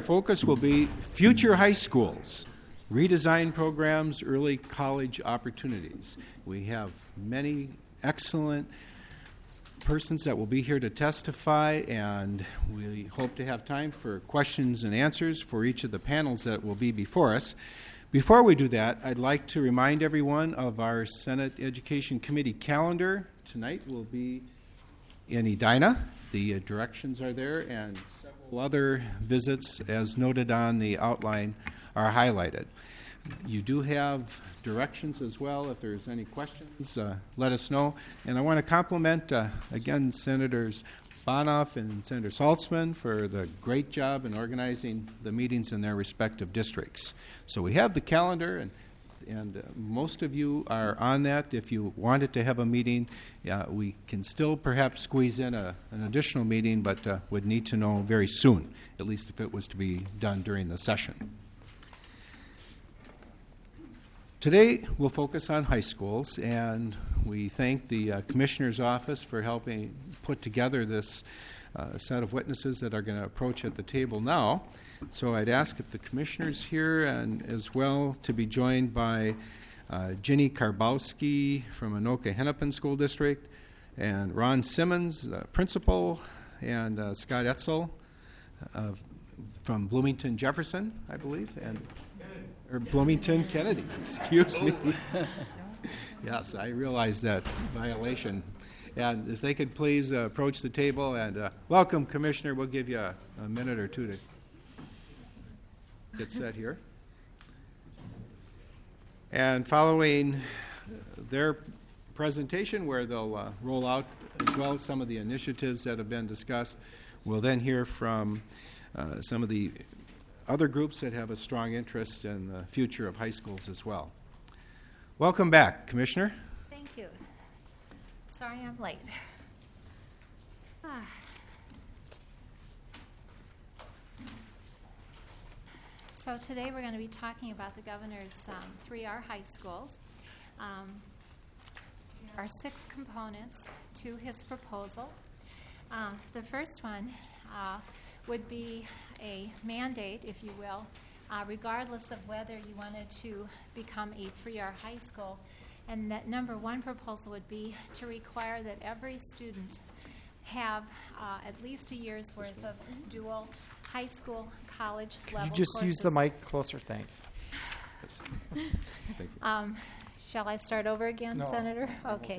focus will be future high schools, redesign programs, early college opportunities. We have many excellent persons that will be here to testify, and we hope to have time for questions and answers for each of the panels that will be before us. Before we do that, I'd like to remind everyone of our Senate Education Committee calendar. Tonight will be in Edina. The directions are there, and several other visits, as noted on the outline, are highlighted. You do have directions as well. If there's any questions, let us know. And I want to compliment, again, Senators Bonoff and Senator Saltzman for the great job in organizing the meetings in their respective districts. So we have the calendar, and most of you are on that. If you wanted to have a meeting, we can still perhaps squeeze in an additional meeting, but would need to know very soon, at least if it was to be done during the session. Today, we'll focus on high schools, and we thank the Commissioner's Office for helping put together this set of witnesses that are going to approach at the table now. So I'd ask if the Commissioner's here, and as well to be joined by Ginny Karbowski from Anoka Hennepin School District, and Ron Simmons, Principal, and Scott Etzel from Bloomington Jefferson, I believe, or Bloomington Kennedy, excuse me. Yes, I realize that violation. And if they could please approach the table, and welcome, Commissioner. We'll give you a minute or two to get set here. And following their presentation, where they'll roll out as well as some of the initiatives that have been discussed, we'll then hear from some of the other groups that have a strong interest in the future of high schools as well. Welcome back, Commissioner. Thank you. Sorry I'm late. So today we're going to be talking about the governor's 3R high schools. There are 6 components to his proposal. The first one would be a mandate, if you will, regardless of whether you wanted to become a 3R high school. And that number 1 proposal would be to require that every student have at least a year's worth of dual high school, college level courses. Just use the mic closer, thanks. Shall I start over again, No. Senator? Okay.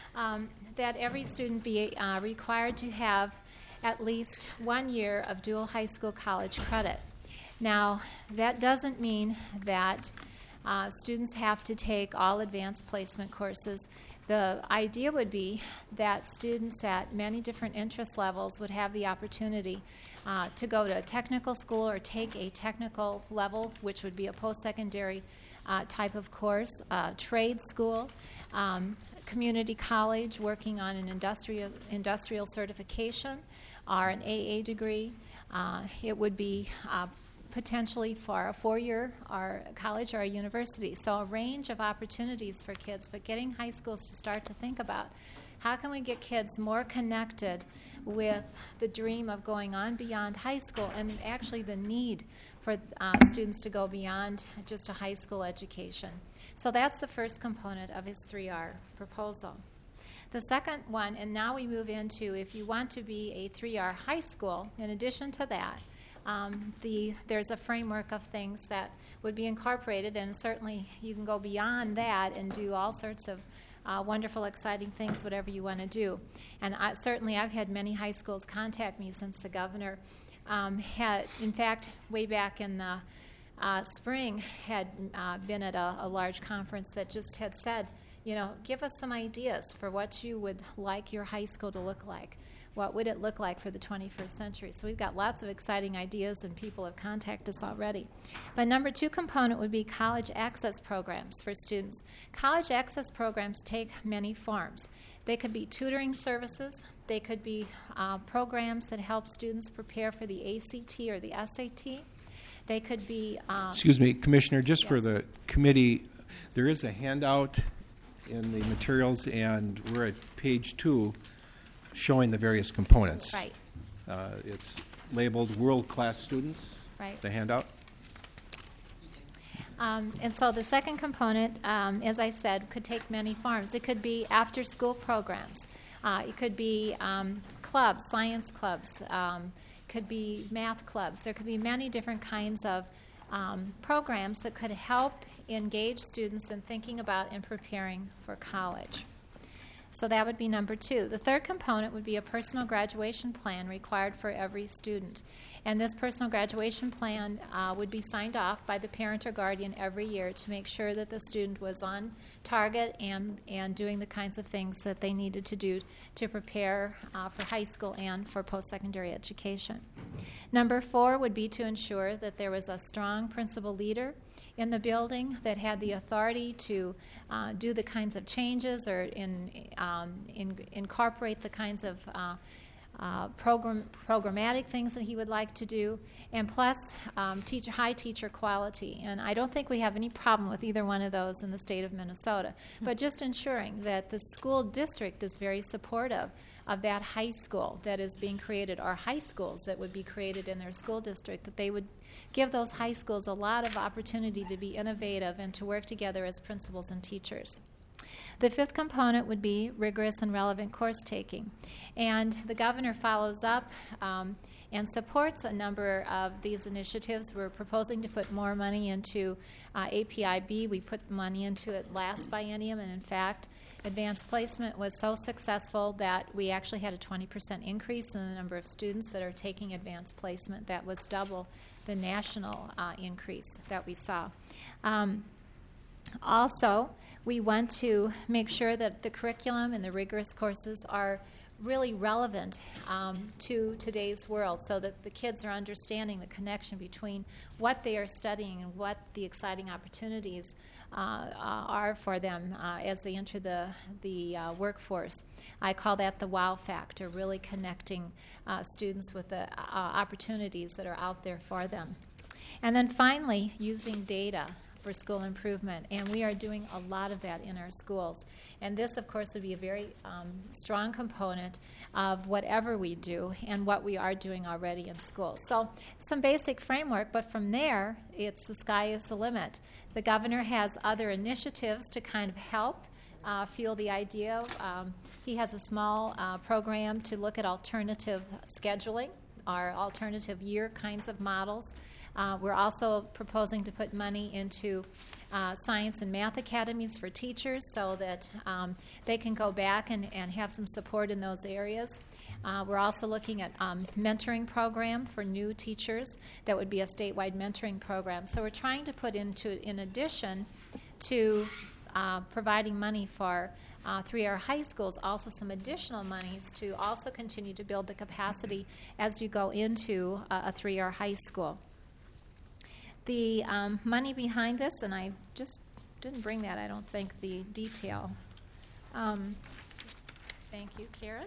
That every student be required to have at least 1 year of dual high school college credit. Now, that doesn't mean that students have to take all advanced placement courses. The idea would be that students at many different interest levels would have the opportunity to go to a technical school or take a technical level, which would be a post-secondary type of course, trade school, community college working on an industrial certification, or an AA degree. It would be potentially for a 4-year or college or a university. So a range of opportunities for kids, but getting high schools to start to think about how can we get kids more connected with the dream of going on beyond high school and actually the need for students to go beyond just a high school education. So that's the first component of his 3R proposal. The second one, and now we move into if you want to be a 3R high school, in addition to that, there's a framework of things that would be incorporated, and certainly you can go beyond that and do all sorts of wonderful, exciting things, whatever you want to do. And certainly I've had many high schools contact me since the governor had, in fact, way back in the spring, had been at a large conference that just had said, you know, give us some ideas for what you would like your high school to look like. What would it look like for the 21st century? So we've got lots of exciting ideas, and people have contacted us already. But number 2 component would be college access programs for students. College access programs take many forms. They could be tutoring services. They could be programs that help students prepare for the ACT or the SAT. They could be... Excuse me, Commissioner, just yes. for the committee, there is a handout in the materials, and we're at page 2 showing the various components. Right. It's labeled world-class students. Right. the handout. And so the second component, as I said, could take many forms. It could be after-school programs. It could be clubs, science clubs. Could be math clubs. There could be many different kinds of programs that could help engage students in thinking about and preparing for college. So that would be number 2. The third component would be a personal graduation plan required for every student. And this personal graduation plan would be signed off by the parent or guardian every year to make sure that the student was on target and doing the kinds of things that they needed to do to prepare for high school and for post-secondary education. Number 4 would be to ensure that there was a strong principal leader in the building that had the authority to do the kinds of changes or incorporate the kinds of programmatic things that he would like to do, and plus high teacher quality. And I don't think we have any problem with either one of those in the state of Minnesota, but just ensuring that the school district is very supportive of that high school that is being created, or high schools that would be created in their school district, that they would give those high schools a lot of opportunity to be innovative and to work together as principals and teachers. The fifth component would be rigorous and relevant course taking. And the governor follows up and supports a number of these initiatives. We're proposing to put more money into APIB. We put money into it last biennium, and in fact, advanced placement was so successful that we actually had a 20% increase in the number of students that are taking advanced placement. That was double the national increase that we saw. Also, we want to make sure that the curriculum and the rigorous courses are really relevant to today's world, so that the kids are understanding the connection between what they are studying and what the exciting opportunities are for them as they enter the workforce. I call that the wow factor, really connecting students with the opportunities that are out there for them. And then finally, using data for school improvement, and we are doing a lot of that in our schools. And this, of course, would be a very strong component of whatever we do and what we are doing already in schools. So some basic framework, but from there, it's the sky is the limit. The governor has other initiatives to kind of help fuel the idea. He has a small program to look at alternative scheduling, or alternative year kinds of models. We're also proposing to put money into science and math academies for teachers so that they can go back and have some support in those areas. We're also looking at mentoring program for new teachers. That would be a statewide mentoring program. So we're trying to put into, in addition to providing money for 3R high schools, also some additional monies to also continue to build the capacity as you go into a 3R high school. The money behind this, and I just didn't bring that, I don't think, the detail. Thank you, Karen.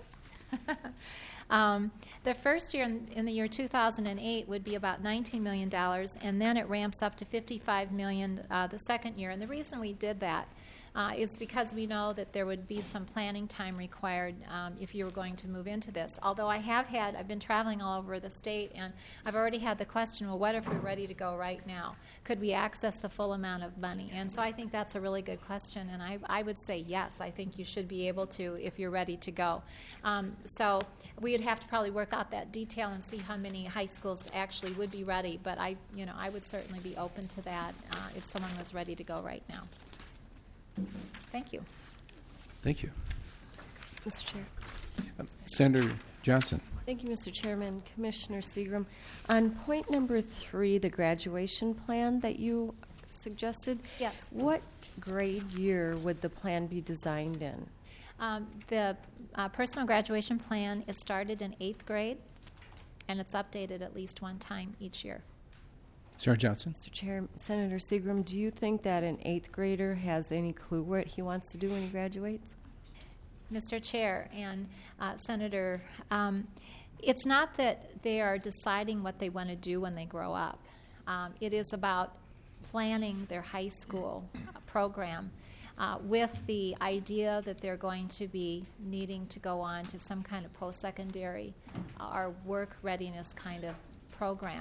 The first year, in the year 2008, would be about $19 million, and then it ramps up to $55 million the second year. And the reason we did that is because we know that there would be some planning time required if you were going to move into this. Although I've been traveling all over the state, and I've already had the question, well, what if we're ready to go right now? Could we access the full amount of money? And so I think that's a really good question, and I would say yes, I think you should be able to if you're ready to go. So we would have to probably work out that detail and see how many high schools actually would be ready, but I would certainly be open to that if someone was ready to go right now. Thank you. Thank you. Mr. Chair. Senator Johnson. Thank you, Mr. Chairman. Commissioner Seagram, on point number 3, the graduation plan that you suggested, Yes. what grade year would the plan be designed in? The personal graduation plan is started in 8th grade, and it's updated at least one time each year. Senator Johnson. Mr. Chair, Senator Seagram, do you think that an 8th grader has any clue what he wants to do when he graduates? Mr. Chair and Senator, it's not that they are deciding what they want to do when they grow up. It is about planning their high school program with the idea that they're going to be needing to go on to some kind of post-secondary or work readiness kind of program.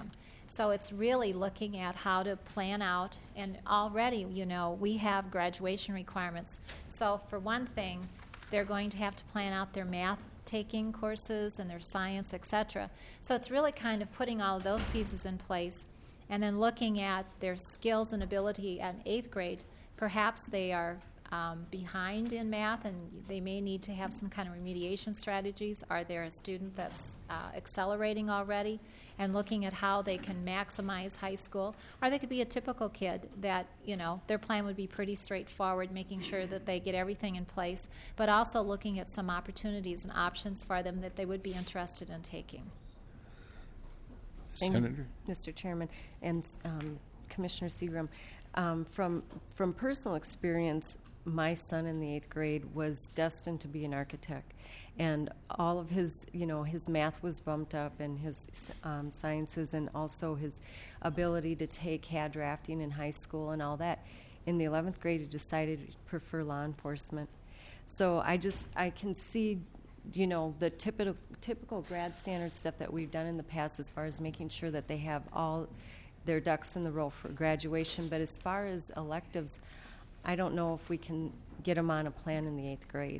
So it's really looking at how to plan out, and already, we have graduation requirements. So for one thing, they're going to have to plan out their math taking courses and their science, etc. So it's really kind of putting all of those pieces in place and then looking at their skills and ability at 8th grade. Perhaps they are behind in math and they may need to have some kind of remediation strategies. Are there a student that's accelerating already and looking at how they can maximize high school? Or they could be a typical kid that, their plan would be pretty straightforward, making sure that they get everything in place, but also looking at some opportunities and options for them that they would be interested in taking. Thank Senator? you, Mr. Chairman and Commissioner Seagram. From personal experience, my son in the 8th grade was destined to be an architect, and all of his, his math was bumped up, and his sciences, and also his ability to take CAD drafting in high school and all that. In the 11th grade, he decided to prefer law enforcement. So I can see, the typical grad standard stuff that we've done in the past as far as making sure that they have all their ducks in the row for graduation. But as far as electives, I don't know if we can get them on a plan in the 8th grade.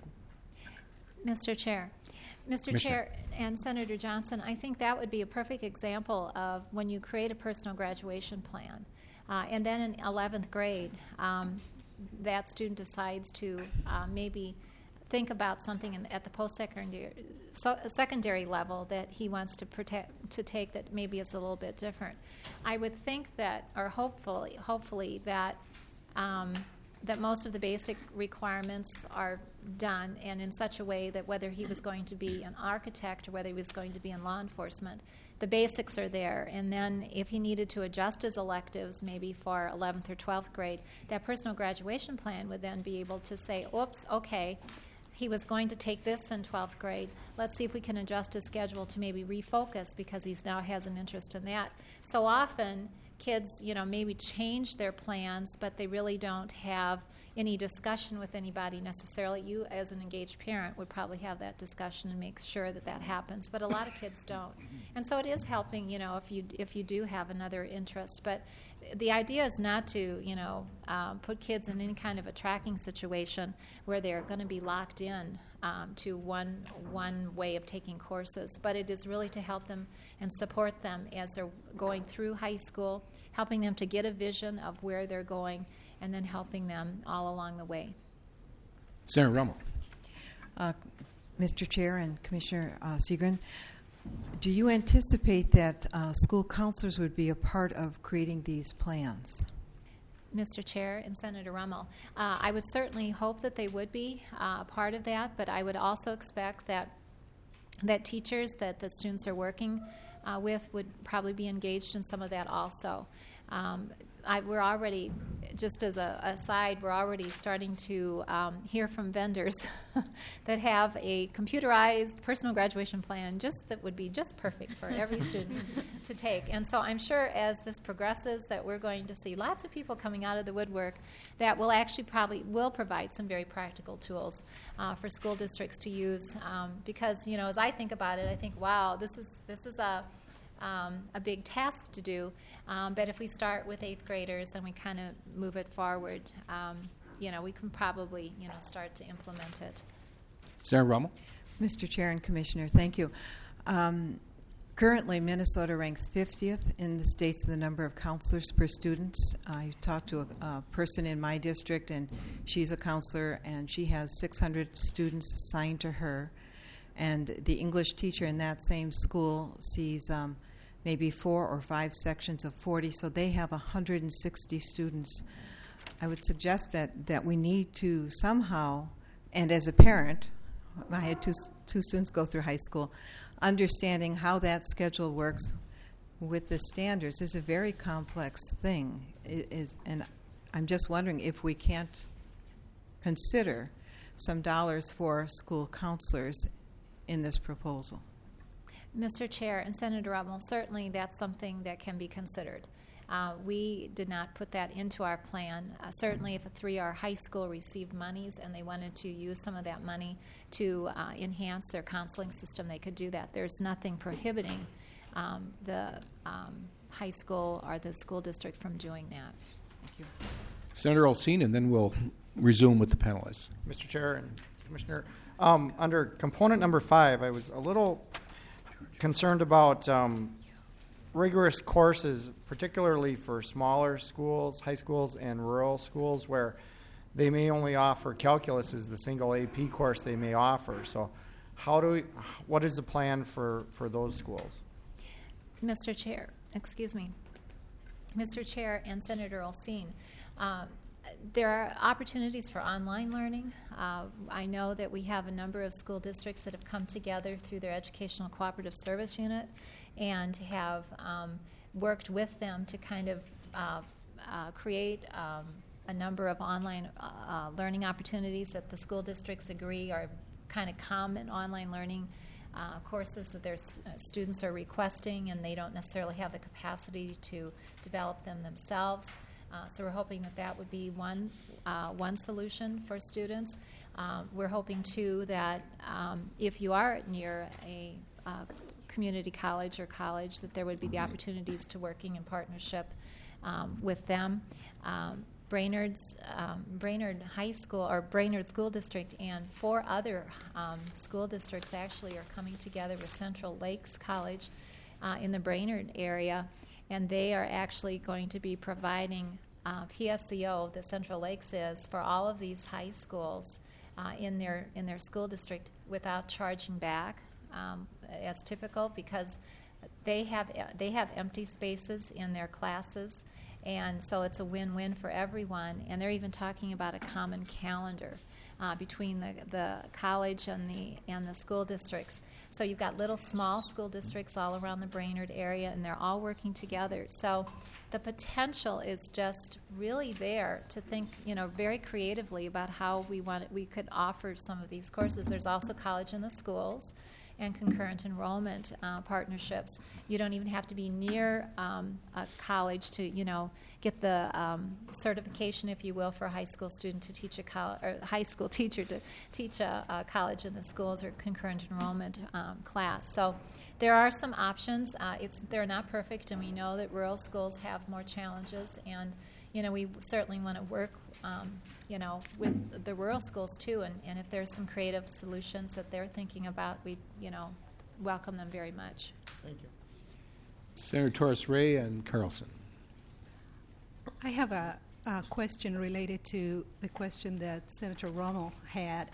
Mr. Chair. Mr. Chair and Senator Johnson, I think that would be a perfect example of when you create a personal graduation plan. And then in 11th grade, that student decides to maybe think about something at the secondary level that he wants to take that maybe is a little bit different. I would think that, or hopefully that that most of the basic requirements are done, and in such a way that whether he was going to be an architect or whether he was going to be in law enforcement, the basics are there. And then if he needed to adjust his electives, maybe for 11th or 12th grade, that personal graduation plan would then be able to say, oops, okay, he was going to take this in 12th grade. Let's see if we can adjust his schedule to maybe refocus because he now has an interest in that. So often, kids, maybe change their plans, but they really don't have any discussion with anybody necessarily. You, as an engaged parent, would probably have that discussion and make sure that happens. But a lot of kids don't, and so it is helping. If you do have another interest, but the idea is not to put kids in any kind of a tracking situation where they're going to be locked in to one way of taking courses, but it is really to help them and support them as they're going through high school, helping them to get a vision of where they're going, and then helping them all along the way. Senator Rummel. Mr. Chair and Commissioner Seagren, do you anticipate that school counselors would be a part of creating these plans? Mr. Chair and Senator Rummel, I would certainly hope that they would be a part of that, but I would also expect that teachers that the students are working with would probably be engaged in some of that also. We're already, just as a aside, we're already starting to hear from vendors that have a computerized personal graduation plan that would be just perfect for every student to take. And so I'm sure as this progresses that we're going to see lots of people coming out of the woodwork that will actually will provide some very practical tools for school districts to use. Because, as I think about it, I think, wow, this is a big task to do, but if we start with 8th graders and we kind of move it forward, we can probably start to implement it. Senator Rummel. Mr. Chair and Commissioner, thank you. Currently, Minnesota ranks 50th in the states in the number of counselors per student. I talked to a person in my district, and she's a counselor, and she has 600 students assigned to her. And the English teacher in that same school sees maybe 4 or 5 sections of 40, so they have 160 students. I would suggest that we need to somehow, and as a parent, I had two students go through high school, understanding how that schedule works with the standards is a very complex thing. And I'm just wondering if we can't consider some dollars for school counselors in this proposal. Mr. Chair and Senator Rummel, certainly that's something that can be considered. We did not put that into our plan. Certainly if a 3R high school received monies and they wanted to use some of that money to enhance their counseling system, they could do that. There's nothing prohibiting the high school or the school district from doing that. Thank you. Senator Olsine, and then we'll resume with the panelists. Mr. Chair and Commissioner, under component number 5, I was a little concerned about rigorous courses, particularly for smaller schools, high schools, and rural schools, where they may only offer calculus as the single AP course they may offer. So what is the plan for those schools? Mr. Chair and Senator Olsine, there are opportunities for online learning. I know that we have a number of school districts that have come together through their Educational Cooperative Service Unit and have worked with them to kind of create a number of online learning opportunities that the school districts agree are kind of common online learning courses that their students are requesting, and they don't necessarily have the capacity to develop them themselves. So we're hoping that would be one solution for students. We're hoping, too, that if you are near a community college or college, that there would be the opportunities to working in partnership with them. Brainerd High School or Brainerd School District and 4 other school districts actually are coming together with Central Lakes College in the Brainerd area, and they are actually going to be providing PSEO, the Central Lakes is, for all of these high schools in their school district without charging back, as typical, because they have empty spaces in their classes. And so it's a win-win for everyone. And they're even talking about a common calendar between the college and the school districts. So you've got little small school districts all around the Brainerd area, and they're all working together. So the potential is just really there to think, very creatively about how we could offer some of these courses. There's also college in the schools and concurrent enrollment partnerships. You don't even have to be near a college to, get the certification, if you will, for a high school student to teach or high school teacher to teach a college in the schools or concurrent enrollment class. So there are some options. They're not perfect, and we know that rural schools have more challenges, and we certainly want to work with the rural schools too, and if there's some creative solutions that they're thinking about, we, welcome them very much. Thank you. Senator Torres-Ray and Carlson. I have a question related to the question that Senator Rommel had,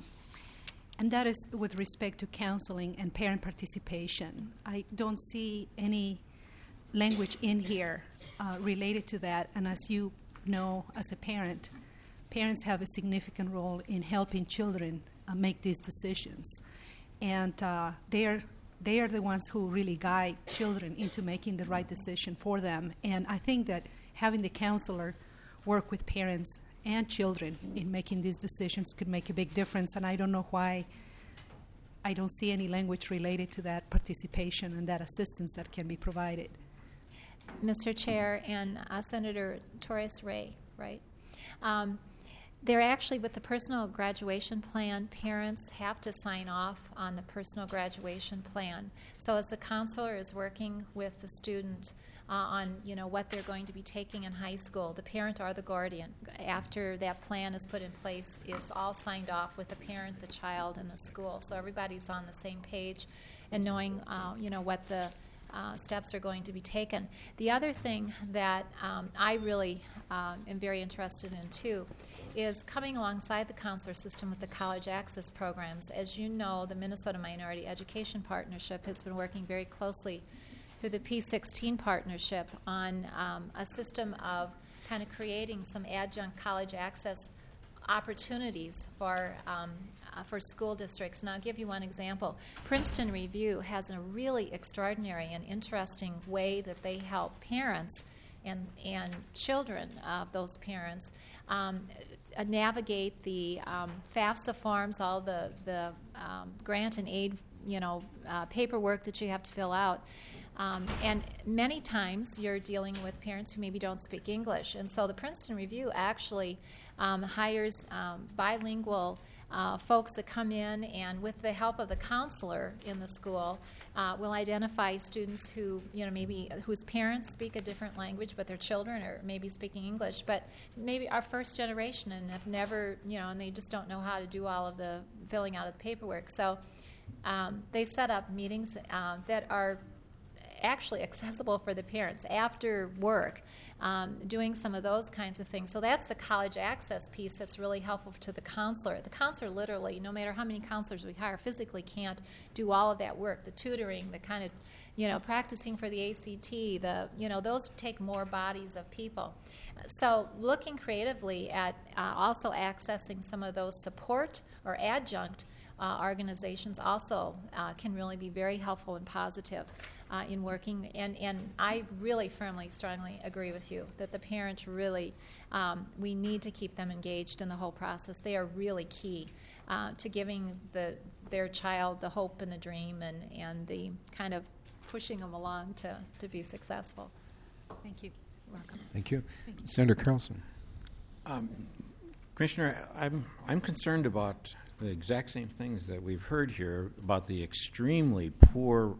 and that is with respect to counseling and parent participation. I don't see any language in here related to that, and as you know, as a parent, parents have a significant role in helping children make these decisions, and they are the ones who really guide children into making the right decision for them. And I think that having the counselor work with parents and children in making these decisions could make a big difference, and I don't know why I don't see any language related to that participation and that assistance that can be provided. Mr. Chair and Senator Torres-Ray, right? They're actually, with the personal graduation plan, parents have to sign off on the personal graduation plan. So as the counselor is working with the student on what they're going to be taking in high school, the parent or the guardian, after that plan is put in place, is all signed off with the parent, the child, and the school. So everybody's on the same page and knowing what the steps are going to be taken. The other thing that I really am very interested in, too, is coming alongside the counselor system with the college access programs. As you know, the Minnesota Minority Education Partnership has been working very closely through the P16 partnership on a system of kind of creating some adjunct college access opportunities for school districts. And I'll give you one example. Princeton Review has a really extraordinary and interesting way that they help parents and children of those parents navigate the FAFSA forms, all the grant and aid paperwork that you have to fill out. And many times you're dealing with parents who maybe don't speak English. And so the Princeton Review actually hires bilingual folks that come in and with the help of the counselor in the school will identify students who, maybe whose parents speak a different language, but their children are maybe speaking English, but maybe are first generation and have never, and they just don't know how to do all of the filling out of the paperwork. So they set up meetings that are actually accessible for the parents after work, doing some of those kinds of things. So that's the college access piece that's really helpful to the counselor. The counselor literally, no matter how many counselors we hire, physically can't do all of that work. The tutoring, the kind of, practicing for the ACT, those take more bodies of people. So looking creatively at also accessing some of those support or adjunct organizations also can really be very helpful and positive in working. And I really firmly, strongly agree with you that the parents really, we need to keep them engaged in the whole process. They are really key to giving their child the hope and the dream and the kind of pushing them along to be successful. Thank you. You're welcome. Thank you. Senator Carlson. Commissioner, I'm concerned about the exact same things that we've heard here about the extremely poor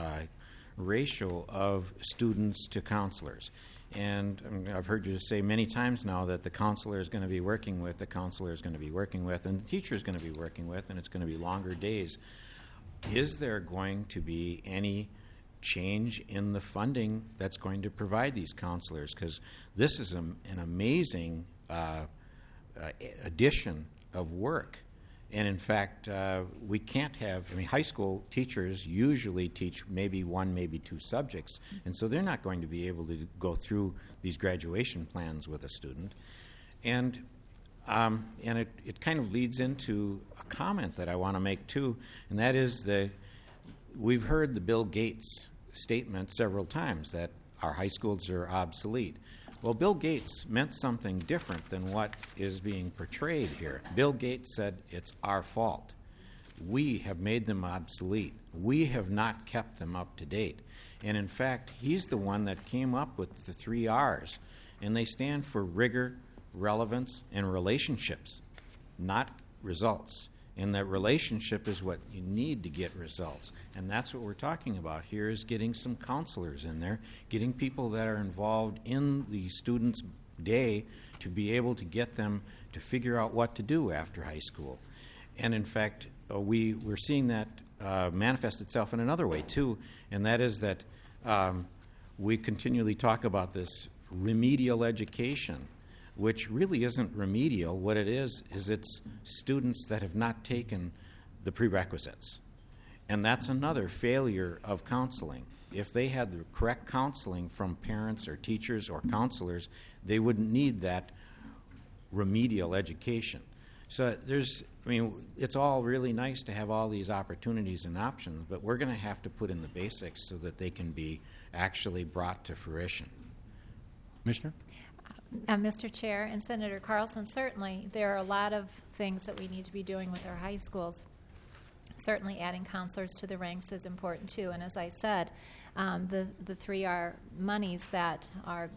ratio of students to counselors. And I've heard you say many times now that the counselor is going to be working with, the counselor is going to be working with, and the teacher is going to be working with, and it's going to be longer days. Is there going to be any change in the funding that's going to provide these counselors? Because this is an amazing addition of work. And in fact, we can't have, high school teachers usually teach maybe one, maybe two subjects, and so they're not going to be able to go through these graduation plans with a student. And it kind of leads into a comment that I want to make too, and that is we've heard the Bill Gates statement several times that our high schools are obsolete. Well, Bill Gates meant something different than what is being portrayed here. Bill Gates said it's our fault. We have made them obsolete. We have not kept them up to date. And in fact, he's the one that came up with the 3 R's, and they stand for rigor, relevance, and relationships, not results. And that relationship is what you need to get results. And that's what we're talking about here, is getting some counselors in there, getting people that are involved in the students' day to be able to get them to figure out what to do after high school. And in fact, we're seeing that manifest itself in another way too, and that is that we continually talk about this remedial education, which really isn't remedial. What it is it's students that have not taken the prerequisites. And that's another failure of counseling. If they had the correct counseling from parents or teachers or counselors, they wouldn't need that remedial education. So it's all really nice to have all these opportunities and options, but we're going to have to put in the basics so that they can be actually brought to fruition. Commissioner? Mr. Chair and Senator Carlson, certainly there are a lot of things that we need to be doing with our high schools. Certainly adding counselors to the ranks is important too. And as I said, the 3R monies that are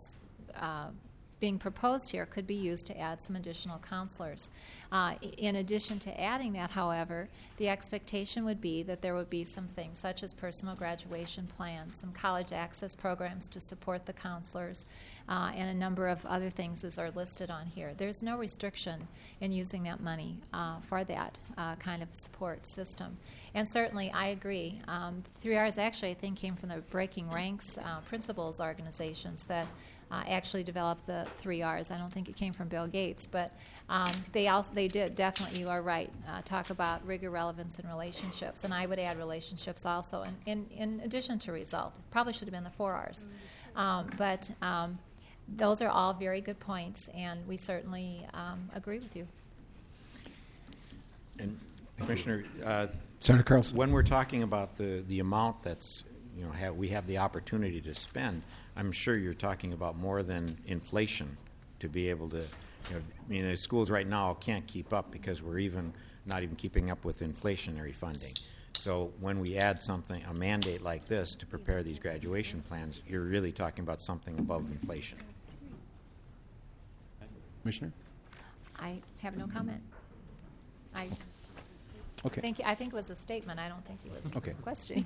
being proposed here could be used to add some additional counselors. In addition to adding that, however, the expectation would be that there would be some things such as personal graduation plans, some college access programs to support the counselors, and a number of other things as are listed on here. There's no restriction in using that money for that kind of support system. And certainly, I agree. 3Rs actually, I think, came from the Breaking Ranks principals organizations that actually developed the 3Rs. I don't think it came from Bill Gates, but they did definitely, you are right, talk about rigor, relevance, and relationships. And I would add relationships also in addition to result. Probably should have been the 4Rs. But those are all very good points, and we certainly agree with you. And Commissioner, Senator Carlson. when we're talking about the amount that's we have the opportunity to spend, I'm sure you're talking about more than inflation to be able to. The schools right now can't keep up because we're not even keeping up with inflationary funding. So when we add a mandate like this to prepare these graduation plans, you're really talking about something above inflation. Commissioner? I have no comment. Okay. I think it was a statement. I don't think he was Okay. questioning.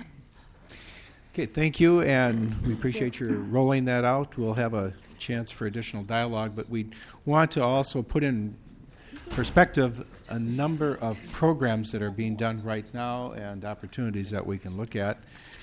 Okay, thank you, and we appreciate your rolling that out. We'll have a chance for additional dialogue, but we want to also put in perspective a number of programs that are being done right now and opportunities that we can look at.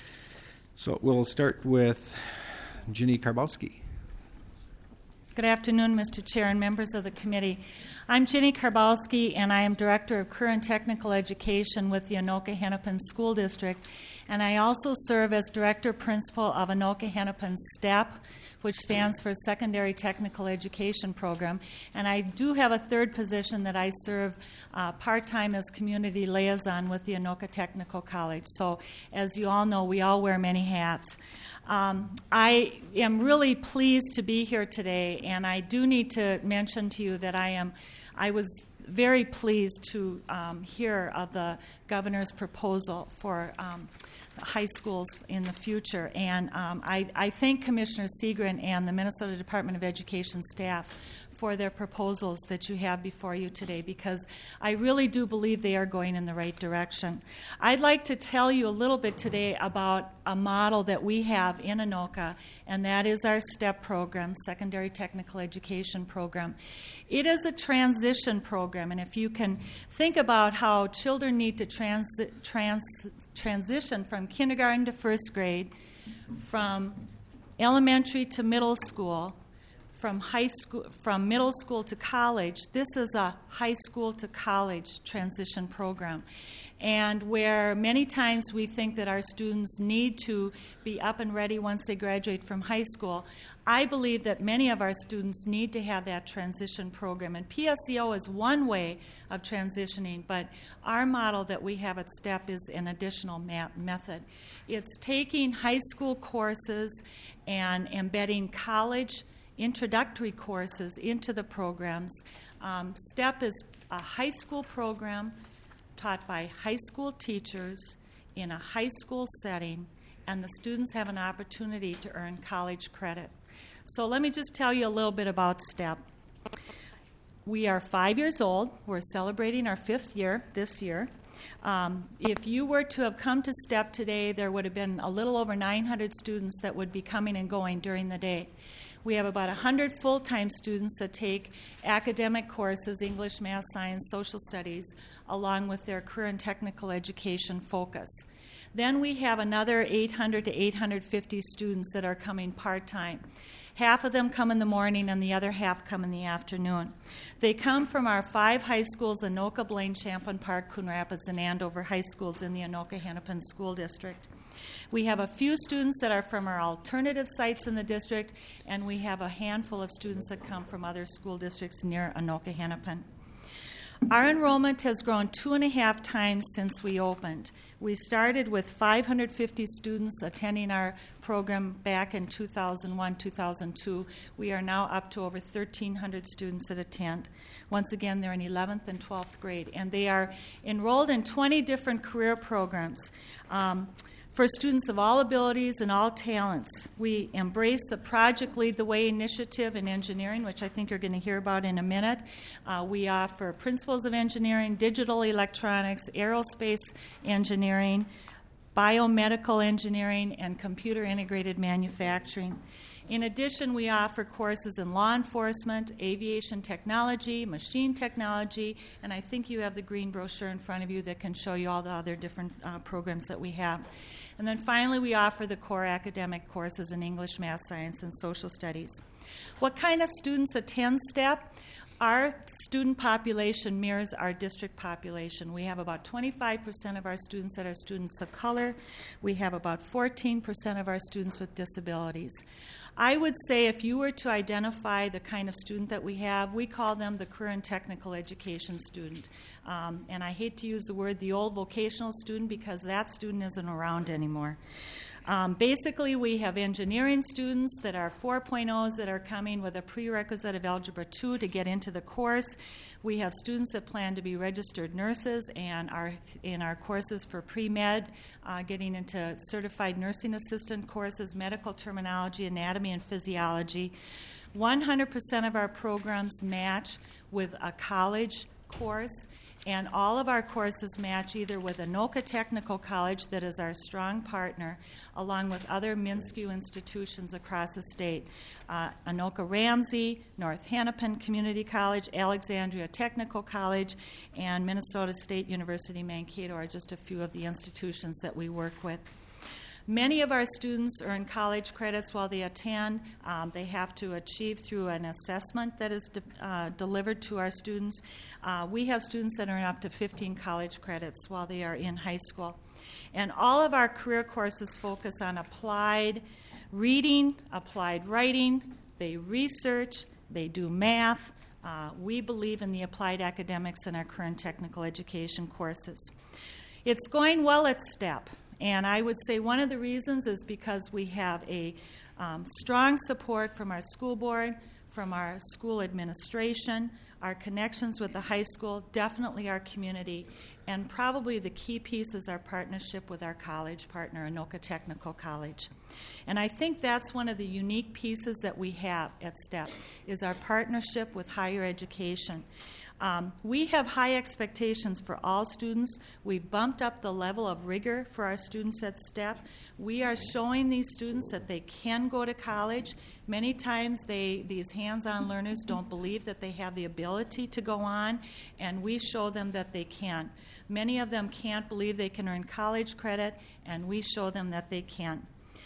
So we'll start with Ginny Karbowski. Good afternoon, Mr. Chair and members of the committee. I'm Ginny Karbowski, and I am Director of Career and Technical Education with the Anoka-Hennepin School District, and I also serve as Director Principal of Anoka-Hennepin STEP, which stands for Secondary Technical Education Program, and I do have a third position that I serve part-time as Community Liaison with the Anoka Technical College. So, as you all know, we all wear many hats. I am really pleased to be here today, and I do need to mention to you that I was very pleased to hear of the governor's proposal for high schools in the future. And I thank Commissioner Seagren and the Minnesota Department of Education staff for their proposals that you have before you today, because I really do believe they are going in the right direction. I'd like to tell you a little bit today about a model that we have in Anoka, and that is our STEP program, Secondary Technical Education Program. It is a transition program, and if you can think about how children need to transition from kindergarten to first grade, from elementary to middle school, from middle school to college, this is a high school to college transition program. And where many times we think that our students need to be up and ready once they graduate from high school, I believe that many of our students need to have that transition program. And PSEO is one way of transitioning, but our model that we have at STEP is an additional method. It's taking high school courses and embedding college introductory courses into the programs. STEP is a high school program taught by high school teachers in a high school setting, and the students have an opportunity to earn college credit. So let me just tell you a little bit about STEP. We are 5 years old. We're celebrating our 5th year this year. If you were to have come to STEP today, there would have been a little over 900 students that would be coming and going during the day. We have about 100 full-time students that take academic courses, English, math, science, social studies, along with their career and technical education focus. Then we have another 800 to 850 students that are coming part-time. Half of them come in the morning and the other half come in the afternoon. They come from our 5 high schools, Anoka, Blaine, Champlain Park, Coon Rapids, and Andover high schools in the Anoka-Hennepin School District. We have a few students that are from our alternative sites in the district, and we have a handful of students that come from other school districts near Anoka-Hennepin. Our enrollment has grown 2.5 times since we opened. We started with 550 students attending our program back in 2001, 2002. We are now up to over 1,300 students that attend. Once again, they're in 11th and 12th grade, and they are enrolled in 20 different career programs. For students of all abilities and all talents, we embrace the Project Lead the Way initiative in engineering, which I think you're going to hear about in a minute. We offer principles of engineering, digital electronics, aerospace engineering, biomedical engineering, and computer integrated manufacturing. In addition, we offer courses in law enforcement, aviation technology, machine technology, and I think you have the green brochure in front of you that can show you all the other different programs that we have. And then finally, we offer the core academic courses in English, math, science, and social studies. What kind of students attend STEP? Our student population mirrors our district population. We have about 25% of our students that are students of color. We have about 14% of our students with disabilities. I would say if you were to identify the kind of student that we have, we call them the career and technical education student. And I hate to use the word the old vocational student because that student isn't around anymore. Basically, we have engineering students that are 4.0s that are coming with a prerequisite of Algebra 2 to get into the course. We have students that plan to be registered nurses and are in our courses for pre-med, getting into certified nursing assistant courses, medical terminology, anatomy, and physiology. 100% of our programs match with a college course, And all of our courses match either with Anoka Technical College, that is our strong partner, along with other MnSCU institutions across the state. Anoka Ramsey, North Hennepin Community College, Alexandria Technical College, and Minnesota State University Mankato are just a few of the institutions that we work with. Many of our students earn college credits while they attend. They have to achieve through an assessment that is delivered to our students. We have students that earn up to 15 college credits while they are in high school. And all of our career courses focus on applied reading, applied writing. They research, they do math. We believe in the applied academics in our current technical education courses. It's going well at STEP. And I would say one of the reasons is because we have a strong support from our school board, from our school administration, our connections with the high school, definitely our community, and probably the key piece is our partnership with our college partner, Anoka Technical College. And I think that's one of the unique pieces that we have at STEP, is our partnership with higher education. We have high expectations for all students. We've bumped up the level of rigor for our students at STEP. We are showing these students that they can go to college. Many times these hands-on learners don't believe that they have the ability to go on, and we show them that they can. Many of them can't believe they can earn college credit, and we show them that they can.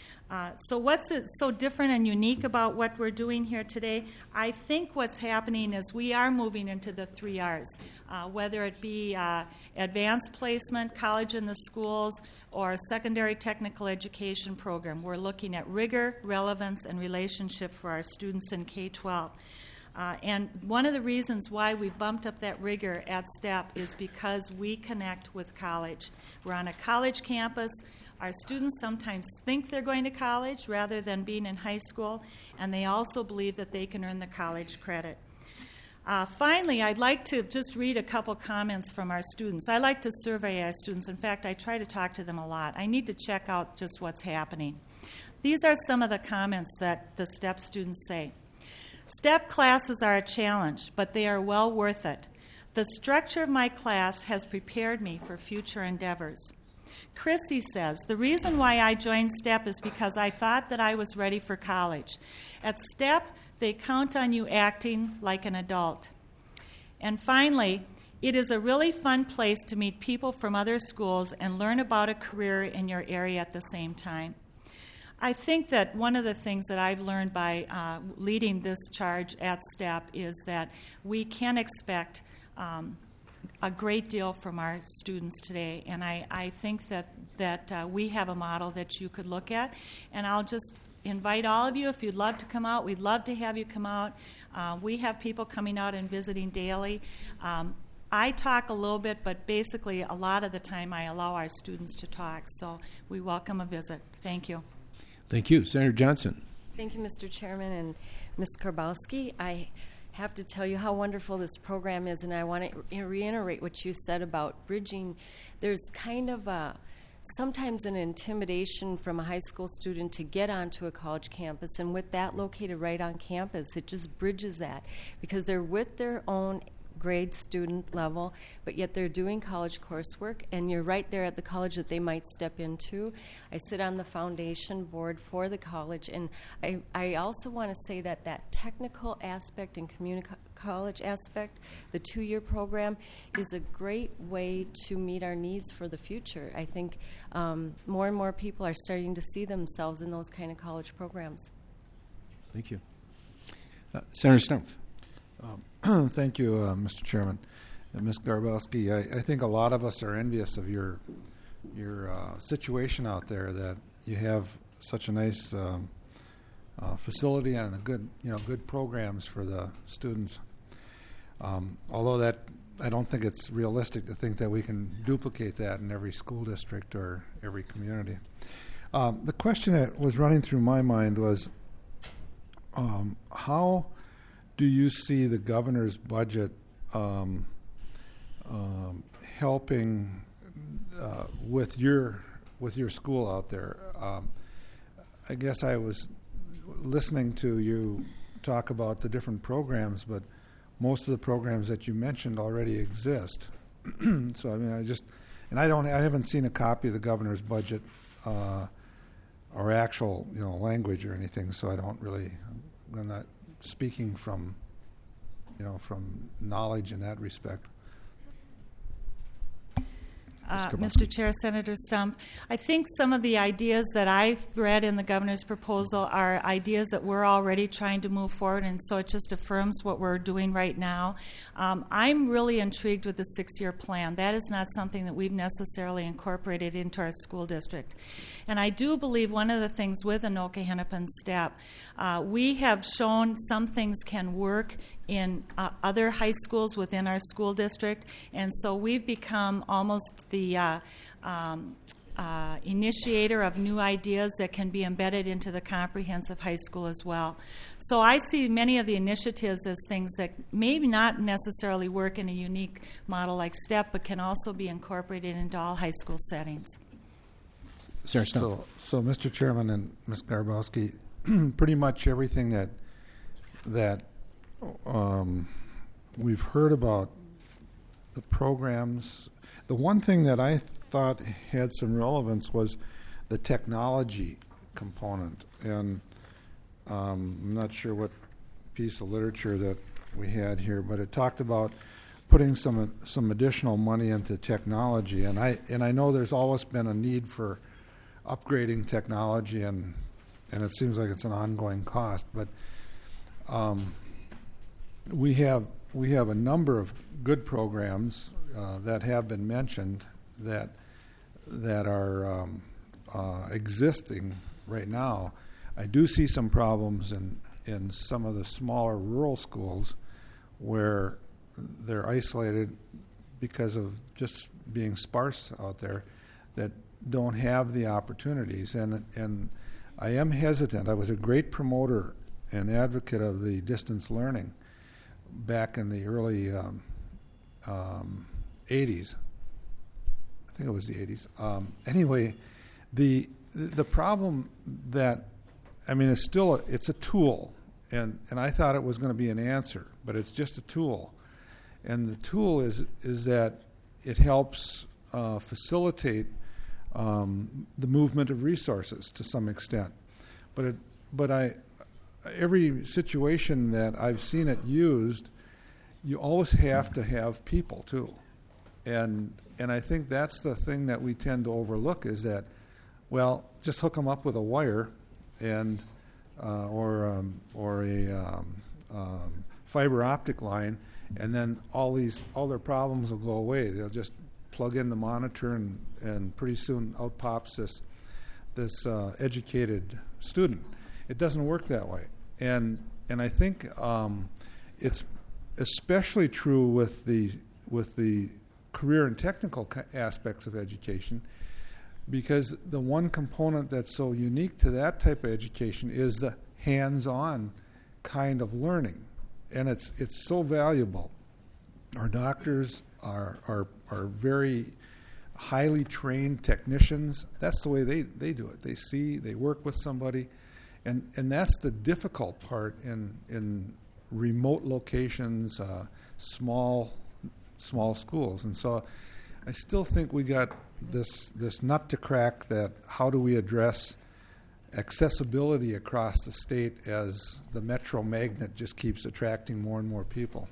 So what's so different and unique about what we're doing here today? I think what's happening is we are moving into the 3 R's, whether it be advanced placement, college in the schools, or a secondary technical education program. We're looking at rigor, relevance, and relationship for our students in K-12. And one of the reasons why we bumped up that rigor at STEP is because we connect with college. We're on a college campus. Our students sometimes think they're going to college rather than being in high school, and they also believe that they can earn the college credit. Finally, I'd like to just read a couple comments from our students. I like to survey our students. In fact, I try to talk to them a lot. I need to check out just what's happening. These are some of the comments that the STEP students say. STEP classes are a challenge, but they are well worth it. The structure of my class has prepared me for future endeavors. Chrissy says, the reason why I joined STEP is because I thought that I was ready for college. At STEP, they count on you acting like an adult. And finally, it is a really fun place to meet people from other schools and learn about a career in your area at the same time. I think that one of the things that I've learned by leading this charge at STEP is that we can expect a great deal from our students today, and I think that we have a model that you could look at, and I'll just invite all of you, if you'd love to come out, we'd love to have you come out. We have people coming out and visiting daily. I talk a little bit, but basically a lot of the time I allow our students to talk, so we welcome a visit. Thank you. Thank you. Senator Johnson. Thank you, Mr. Chairman and Ms. Karbowski. I have to tell you how wonderful this program is, and I want to reiterate what you said about bridging. There's kind of sometimes an intimidation from a high school student to get onto a college campus, and with that located right on campus, it just bridges that because they're with their own grade student level, but yet they're doing college coursework, and you're right there at the college that they might step into. I sit on the foundation board for the college, and I also want to say that that technical aspect and community college aspect, the 2-year program, is a great way to meet our needs for the future. I think more and more people are starting to see themselves in those kind of college programs. Thank you. Senator Stumpf. Thank you, Mr. Chairman. And Ms. Garbowski, I think a lot of us are envious of your situation out there, that you have such a nice facility and good programs for the students. Although that I don't think it's realistic to think that we can duplicate that in every school district or every community. The question that was running through my mind was, how do you see the governor's budget helping with your school out there? I guess I was listening to you talk about the different programs, but most of the programs that you mentioned already exist So I mean, I haven't seen a copy of the governor's budget or actual language or anything. So I'm not speaking from from knowledge in that respect. Mr. Chair, Senator Stump, I think some of the ideas that I've read in the governor's proposal are ideas that we're already trying to move forward, and so it just affirms what we're doing right now. I'm really intrigued with the 6-year plan. That is not something that we've necessarily incorporated into our school district. And I do believe one of the things with Anoka Hennepin STEP, we have shown some things can work in other high schools within our school district, and so we've become almost the initiator of new ideas that can be embedded into the comprehensive high school as well. So I see many of the initiatives as things that maybe not necessarily work in a unique model like STEP, but can also be incorporated into all high school settings. Sir, so Mr. Chairman and Ms. Garbowski, pretty much everything that we've heard about the programs. The one thing that I thought had some relevance was the technology component, and I'm not sure what piece of literature that we had here, but it talked about putting some additional money into technology, and I know there's always been a need for upgrading technology, and it seems like it's an ongoing cost, but we have a number of good programs that have been mentioned that are existing right now. I do see some problems in some of the smaller rural schools where they're isolated because of just being sparse out there, that don't have the opportunities. And I am hesitant. I was a great promoter and advocate of the distance learning back in the early 80s. I think it was the 80s. Anyway, the problem that, I mean, it's a tool, and I thought it was going to be an answer, but it's just a tool. And the tool is that it helps facilitate the movement of resources to some extent. But every situation that I've seen it used, you always have to have people too. And I think that's the thing that we tend to overlook, is that, well, just hook them up with a wire and or a fiber optic line, and then all their problems will go away. They'll just plug in the monitor, and pretty soon out pops this educated student. It doesn't work that way, and I think it's especially true with the career and technical aspects of education, because the one component that's so unique to that type of education is the hands-on kind of learning, and it's so valuable. Our doctors are very highly trained technicians. That's the way they do it. They work with somebody, and that's the difficult part in remote locations, small schools. And so I still think we got this nut to crack, that how do we address accessibility across the state as the metro magnet just keeps attracting more and more people.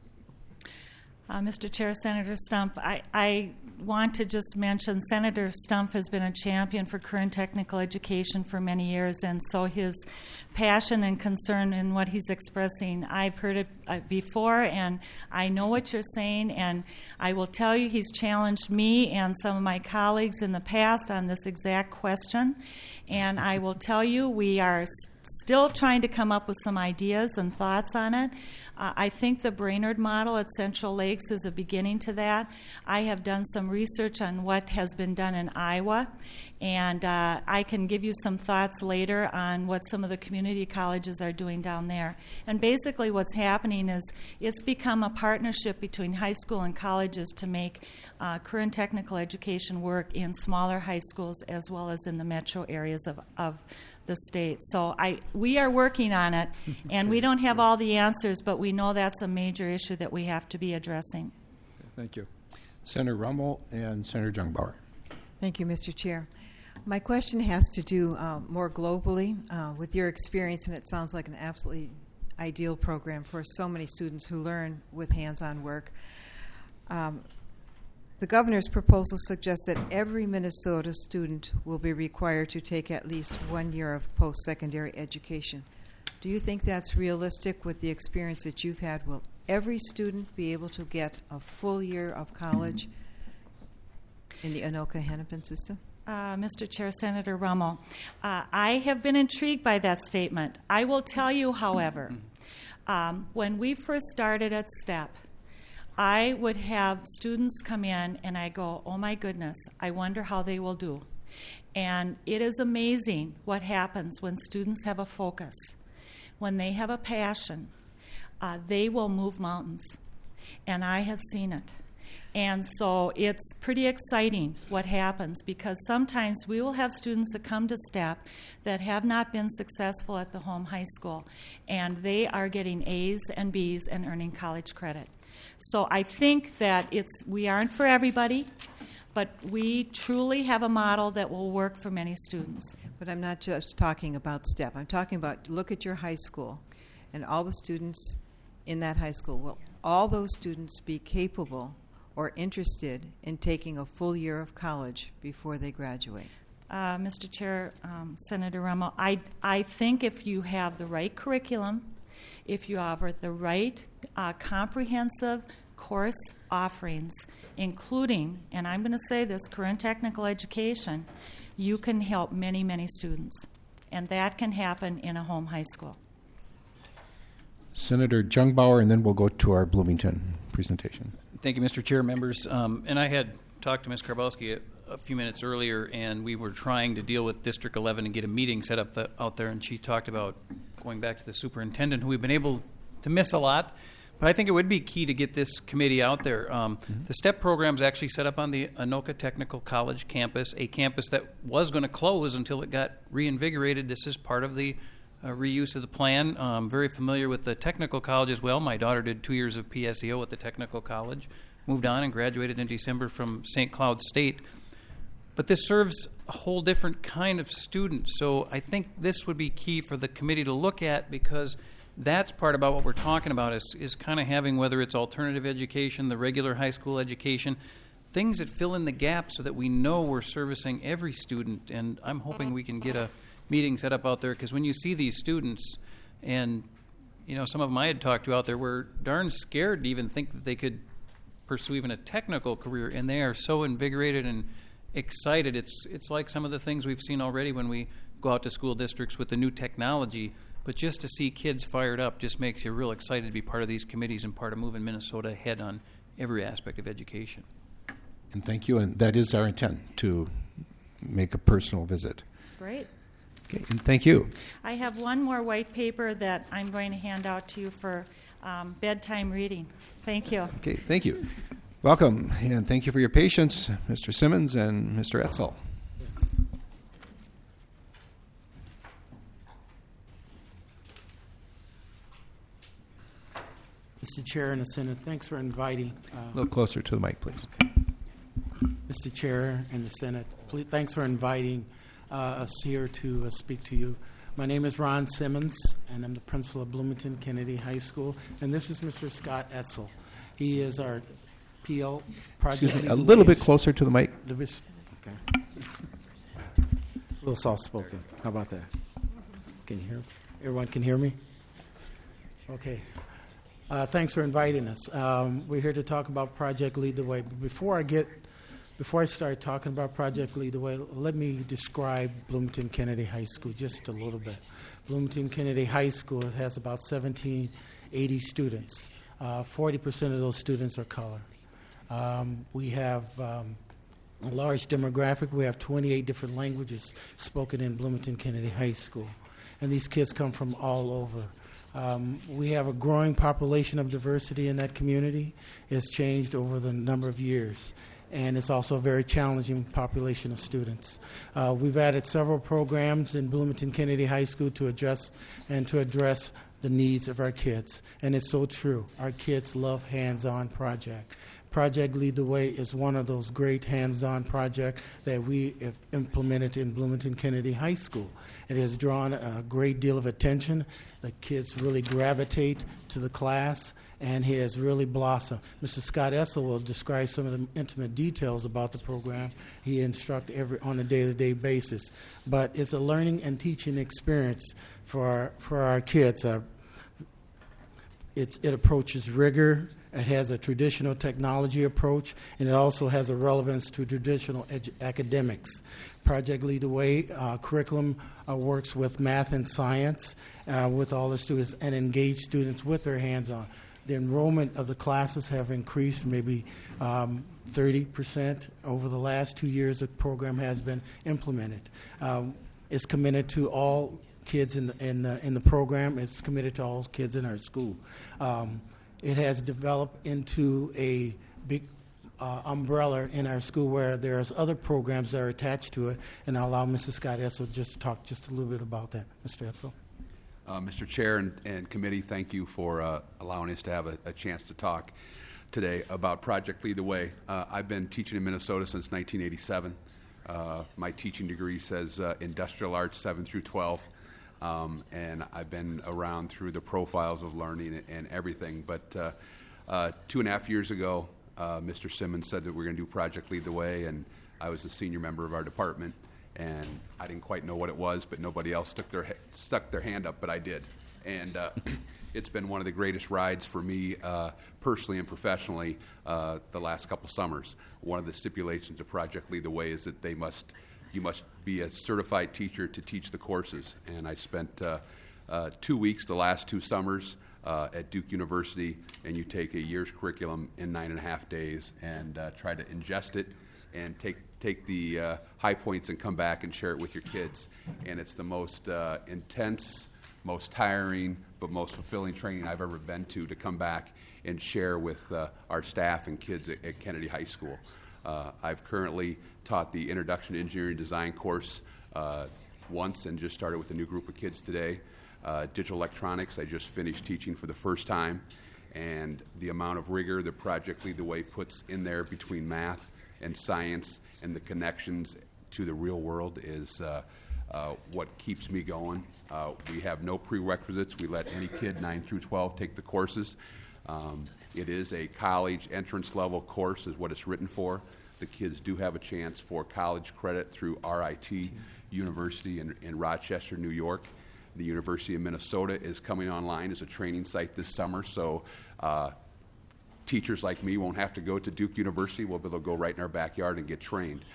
Mr. Chair, Senator Stump, I want to just mention Senator Stump has been a champion for career and technical education for many years, and so his passion and concern in what he's expressing, I've heard it before, and I know what you're saying, and I will tell you he's challenged me and some of my colleagues in the past on this exact question, and I will tell you we are still trying to come up with some ideas and thoughts on it. I think the Brainerd model at Central Lakes is a beginning to that. I have done some research on what has been done in Iowa, and I can give you some thoughts later on what some of the community colleges are doing down there. And basically what's happening is it's become a partnership between high school and colleges to make career and technical education work in smaller high schools as well as in the metro areas of the state. So we are working on it, and we don't have all the answers, but we know that's a major issue that we have to be addressing. Thank you. Senator Rummel and Senator Jungbauer. Thank you, Mr. Chair. My question has to do more globally with your experience, and it sounds like an absolutely ideal program for so many students who learn with hands-on work. The governor's proposal suggests that every Minnesota student will be required to take at least 1 year of post-secondary education. Do you think that's realistic with the experience that you've had? Will every student be able to get a full year of college in the Anoka-Hennepin system? Mr. Chair, Senator Rummel, I have been intrigued by that statement. I will tell you, however, when we first started at STEP, I would have students come in and I go, oh my goodness, I wonder how they will do. And it is amazing what happens when students have a focus. When they have a passion, they will move mountains. And I have seen it. And so it's pretty exciting what happens, because sometimes we will have students that come to STEP that have not been successful at the home high school, and they are getting A's and B's and earning college credit. So I think that we aren't for everybody, but we truly have a model that will work for many students. But I'm not just talking about STEP. I'm talking about, look at your high school and all the students in that high school. Will all those students be capable or interested in taking a full year of college before they graduate? Mr. Chair, Senator Rummel, I think if you have the right curriculum, if you offer the right comprehensive course offerings, including, and I'm going to say this, current technical education, you can help many, many students. And that can happen in a home high school. Senator Jungbauer, and then we'll go to our Bloomington presentation. Thank you, Mr. Chair, members. And I had talked to Ms. Karbowski a few minutes earlier, and we were trying to deal with District 11 and get a meeting set up out there, and she talked about going back to the superintendent, who we've been able to miss a lot. But I think it would be key to get this committee out there. The STEP program is actually set up on the Anoka Technical College campus, a campus that was going to close until it got reinvigorated. This is part of the reuse of the plan. Very familiar with the technical college as well. My daughter did 2 years of PSEO at the technical college, moved on and graduated in December from St. Cloud State. But this serves a whole different kind of student. So I think this would be key for the committee to look at, because that's part about what we're talking about is kind of having, whether it's alternative education, the regular high school education, things that fill in the gap so that we know we're servicing every student. And I'm hoping we can get a meeting set up out there, because when you see these students, and some of them I had talked to out there were darn scared to even think that they could pursue even a technical career, and they are so invigorated and excited. It's like some of the things we've seen already when we go out to school districts with the new technology, but just to see kids fired up just makes you real excited to be part of these committees and part of moving Minnesota ahead on every aspect of education. And thank you, and that is our intent, to make a personal visit. Great. Okay, and thank you. I have one more white paper that I'm going to hand out to you for bedtime reading. Thank you. Okay, thank you. Welcome, and thank you for your patience, Mr. Simmons and Mr. Etzel. Mr. Chair and the Senate, thanks for inviting. A little closer to the mic, please. Mr. Chair and the Senate, thanks for inviting us here to speak to you. My name is Ron Simmons, and I'm the principal of Bloomington Kennedy High School. And this is Mr. Scott Etzel. He is our PL project. Excuse me, a little bit closer to the mic. Okay. A little soft-spoken. How about that? Can you hear me? Everyone can hear me? Okay. Thanks for inviting us. We're here to talk about Project Lead the Way. But before I start talking about Project Lead the Way, let me describe Bloomington Kennedy High School just a little bit. Bloomington Kennedy High School has about 1,780 students. 40% of those students are color. We have a large demographic. We have 28 different languages spoken in Bloomington Kennedy High School. And these kids come from all over. We have a growing population of diversity in that community. It's changed over the number of years. And it's also a very challenging population of students. We've added several programs in Bloomington Kennedy High School to address the needs of our kids. And it's so true. Our kids love hands-on Project Lead the Way is one of those great hands-on projects that we have implemented in Bloomington Kennedy High School. It has drawn a great deal of attention. The kids really gravitate to the class, and he has really blossomed. Mr. Scott Essel will describe some of the intimate details about the program. He instructs on a day-to-day basis. But it's a learning and teaching experience for our kids. It approaches rigor. It has a traditional technology approach, and it also has a relevance to traditional academics. Project Lead the Way curriculum works with math and science with all the students and engage students with their hands-on. The enrollment of the classes have increased maybe 30% over the last 2 years the program has been implemented. It's committed to all kids in the program. It's committed to all kids in our school. It has developed into a big umbrella in our school where there's other programs that are attached to it, and I'll allow Mrs. Scott Essel just to talk just a little bit about that. Mr. Essel. Mr. Chair and committee, thank you for allowing us to have a chance to talk today about Project Lead the Way. I've been teaching in Minnesota since 1987. My teaching degree says Industrial Arts 7 through 12. And I've been around through the profiles of learning and everything. But 2.5 years ago, Mr. Simmons said that we're going to do Project Lead the Way, and I was a senior member of our department, and I didn't quite know what it was, but nobody else stuck their hand up, but I did. And it's been one of the greatest rides for me personally and professionally the last couple summers. One of the stipulations of Project Lead the Way is that you must be a certified teacher to teach the courses. And I spent 2 weeks the last 2 summers at Duke University, and you take a year's curriculum in 9.5 days and try to ingest it and take the high points and come back and share it with your kids. And it's the most intense, most tiring, but most fulfilling training I've ever been to come back and share with our staff and kids at Kennedy High School. I've currently taught the Introduction to Engineering Design course once and just started with a new group of kids today. Digital electronics, I just finished teaching for the first time, and the amount of rigor that Project Lead the Way puts in there between math and science and the connections to the real world is what keeps me going. We have no prerequisites. We let any kid 9 through 12 take the courses. It is a college entrance level course is what it's written for. The kids do have a chance for college credit through RIT University in Rochester, New York. The University of Minnesota is coming online as a training site this summer, so teachers like me won't have to go to Duke University. We'll be able to go right in our backyard and get trained.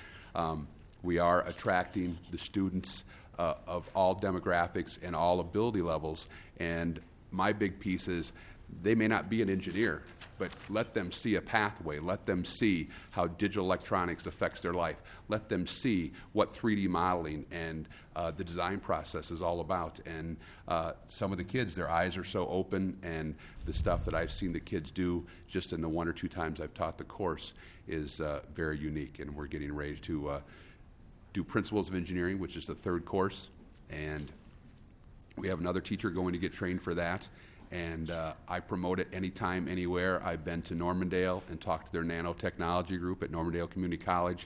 We are attracting the students of all demographics and all ability levels, and my big piece is they may not be an engineer, but let them see a pathway. Let them see how digital electronics affects their life. Let them see what 3D modeling and the design process is all about. And some of the kids, their eyes are so open, and the stuff that I've seen the kids do just in the 1 or 2 times I've taught the course is very unique. And we're getting ready to do Principles of Engineering, which is the 3rd course. And we have another teacher going to get trained for that. And I promote it anytime, anywhere. I've been to Normandale and talked to their nanotechnology group at Normandale Community College.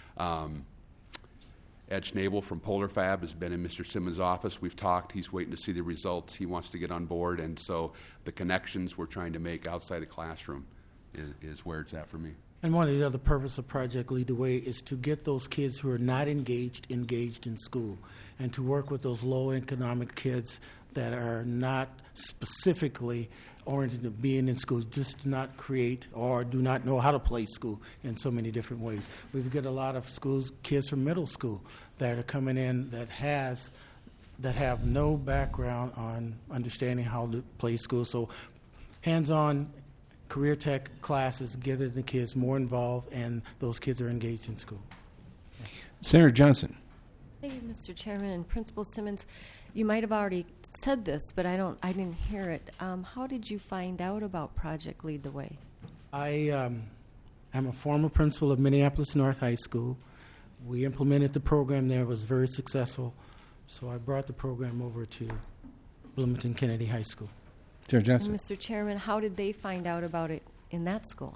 Ed Schnabel from Polar Fab has been in Mr. Simmons' office. We've talked. He's waiting to see the results. He wants to get on board. And so the connections we're trying to make outside the classroom is where it's at for me. And one of the other purposes of Project Lead the Way is to get those kids who are not engaged in school, and to work with those low economic kids that are not specifically oriented to being in school, just do not create or do not know how to play school in so many different ways. We've got a lot of kids from middle school that are coming in that have no background on understanding how to play school. So hands-on career tech classes get the kids more involved, and those kids are engaged in school. Senator Johnson. Thank you, Mr. Chairman and Principal Simmons. You might have already said this, but I didn't hear it. How did you find out about Project Lead the Way? I am a former principal of Minneapolis North High School. We implemented the program there. It was very successful. So I brought the program over to Bloomington Kennedy High School. Chair Johnson. And Mr. Chairman, how did they find out about it in that school?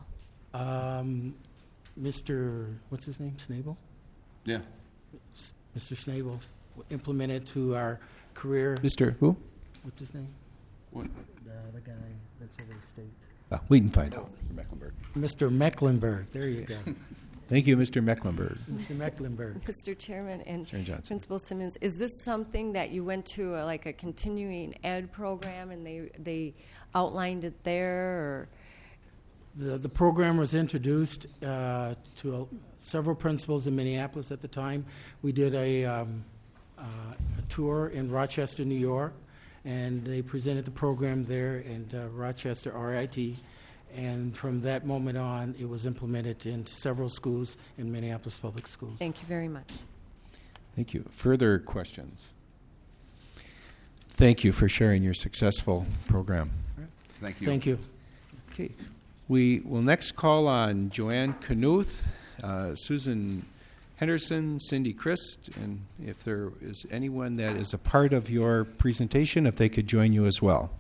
Mr. what's his name? Snable? Yeah. Mr. Snable implemented to our career. Mr. Who? What's his name? What? The guy that's over the state. We can find out. Mecklenburg. Mr. Mecklenburg. There you go. Thank you, Mr. Mecklenburg. Mr. Mecklenburg. Mr. Chairman and Sharon Johnson. Principal Simmons, is this something that you went to like a continuing ed program and they outlined it there? Or? The program was introduced to several principals in Minneapolis at the time. We did a tour in Rochester, New York, and they presented the program there in Rochester RIT. And from that moment on, it was implemented in several schools in Minneapolis Public Schools. Thank you very much. Thank you. Further questions? Thank you for sharing your successful program. Thank you. Thank you. Okay. We will next call on Joanne Knuth, Susan Henderson, Cindy Christ, and if there is anyone that is a part of your presentation, if they could join you as well.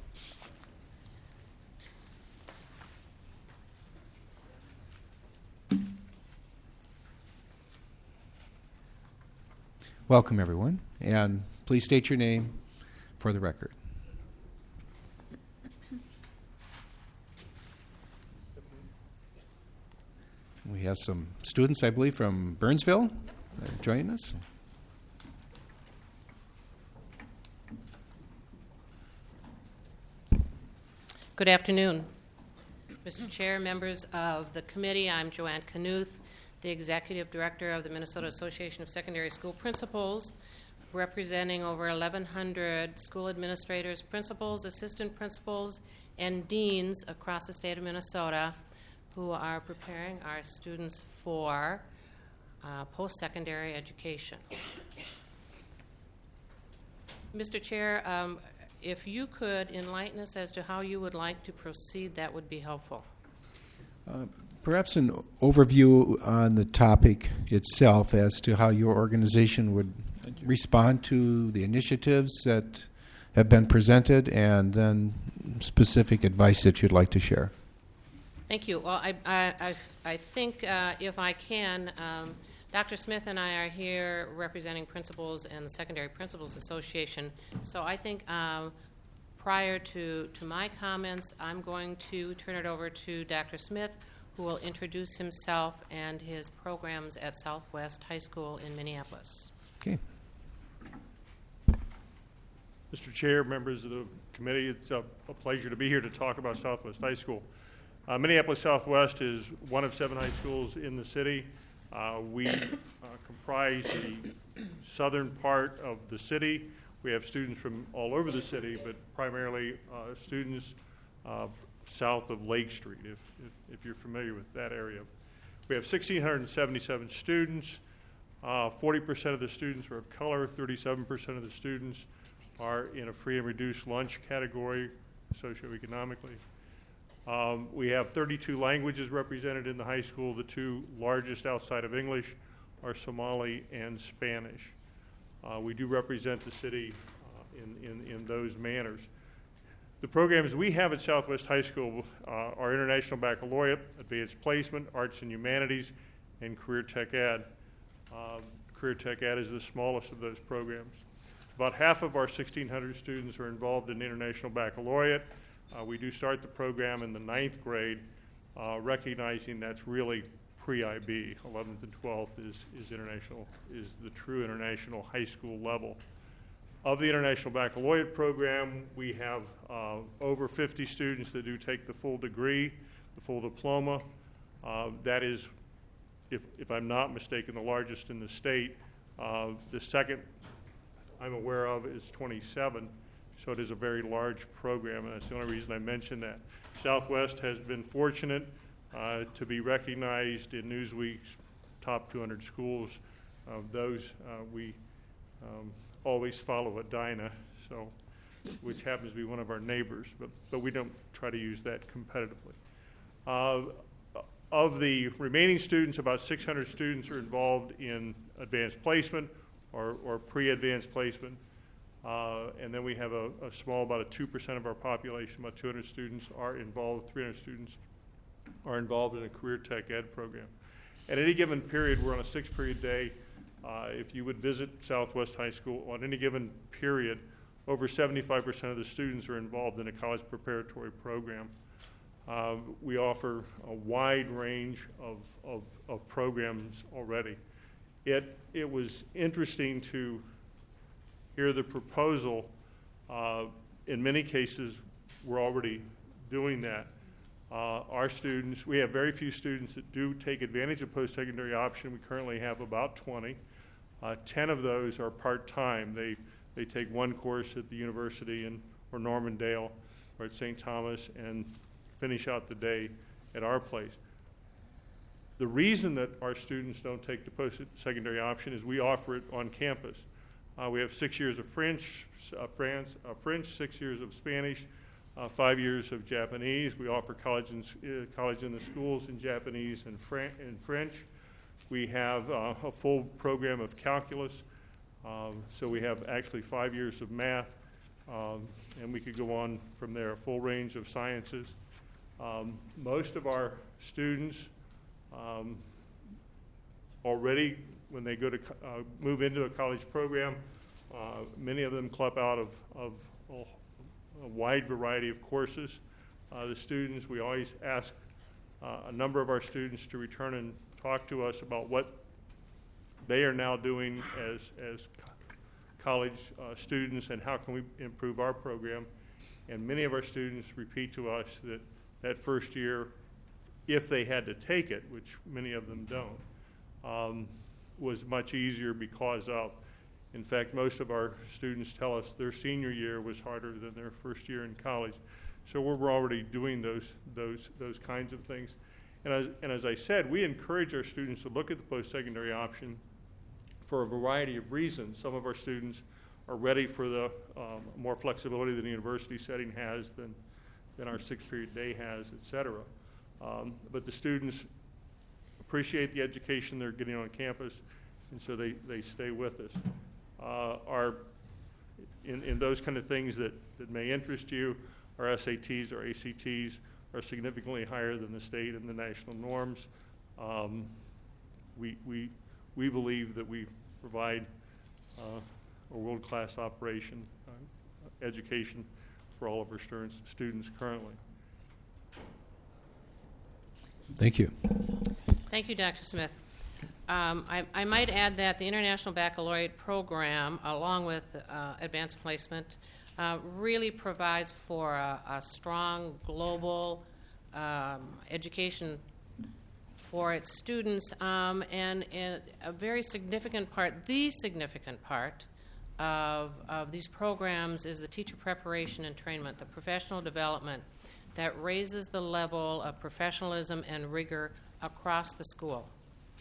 Welcome, everyone, and please state your name for the record. We have some students, I believe, from Burnsville joining us. Good afternoon. Mr. Chair, members of the committee, I'm Joanne Knuth, the Executive Director of the Minnesota Association of Secondary School Principals, representing over 1,100 school administrators, principals, assistant principals, and deans across the state of Minnesota who are preparing our students for post-secondary education. Mr. Chair, if you could enlighten us as to how you would like to proceed, that would be helpful. Perhaps an overview on the topic itself as to how your organization would respond to the initiatives that have been presented, and then specific advice that you'd like to share. Thank you. Well, I think if I can, Dr. Smith and I are here representing principals and the Secondary Principals Association. So I think prior to my comments, I'm going to turn it over to Dr. Smith, who will introduce himself and his programs at Southwest High School in Minneapolis. Okay. Mr. Chair, members of the committee, it's a pleasure to be here to talk about Southwest High School. Minneapolis Southwest is one of 7 high schools in the city. We comprise the southern part of the city. We have students from all over the city, but primarily students south of Lake Street, if you're familiar with that area. We have 1,677 students. 40% of the students are of color. 37% of the students are in a free and reduced lunch category socioeconomically. We have 32 languages represented in the high school. The 2 largest outside of English are Somali and Spanish. We do represent the city in those manners. The programs we have at Southwest High School are International Baccalaureate, Advanced Placement, Arts and Humanities, and Career Tech Ed. Career Tech Ed is the smallest of those programs. About half of our 1,600 students are involved in International Baccalaureate. We do start the program in the 9th grade, recognizing that's really pre-IB. 11th and 12th is international, is the true international high school level. Of the International Baccalaureate program, we have over 50 students that do take the full degree, the full diploma. That is, if I'm not mistaken, the largest in the state. The second I'm aware of is 27. So it is a very large program, and that's the only reason I mention that. Southwest has been fortunate to be recognized in Newsweek's top 200 schools. Of those, we always follow Edina, which happens to be one of our neighbors, but we don't try to use that competitively. Of the remaining students, about 600 students are involved in advanced placement or pre-advanced placement. And then we have a small, about 2% of our population, about 200 students are involved, 300 students are involved in a career tech ed program. At any given period, we're on a 6-period day. If you would visit Southwest High School on any given period, over 75% of the students are involved in a college preparatory program. We offer a wide range of programs already. It was interesting to hear the proposal. In many cases, we're already doing that. Our students, we have very few students that do take advantage of post-secondary option. We currently have about 20. 10 of those are part-time. They take one course at the university or Normandale or at St. Thomas and finish out the day at our place. The reason that our students don't take the post-secondary option is we offer it on campus. We have 6 years of French, 6 years of Spanish, 5 years of Japanese. We offer college in the schools in Japanese and French. We have a full program of calculus. So we have actually 5 years of math, and we could go on from there, a full range of sciences. Most of our students already, when they go to move into a college program, many of them club out of a wide variety of courses. The students, we always ask a number of our students to return and talk to us about what they are now doing as college students and how can we improve our program. And many of our students repeat to us that first year, if they had to take it, which many of them don't, was much easier because of. In fact, most of our students tell us their senior year was harder than their first year in college. So we're already doing those kinds of things. And as I said, we encourage our students to look at the post-secondary option for a variety of reasons. Some of our students are ready for the more flexibility than the university setting has, than our 6-period day has, et cetera. But the students appreciate the education they're getting on campus, and so they stay with us. In those kind of things that may interest you, our SATs or ACTs are significantly higher than the state and the national norms. We believe that we provide a world-class operation, education for all of our students currently. Thank you. Thank you, Dr. Smith. I might add that the International Baccalaureate Program, along with advanced placement, really provides for a strong global education for its students, and a very significant part, the significant part of these programs is the teacher preparation and trainment, the professional development that raises the level of professionalism and rigor across the school.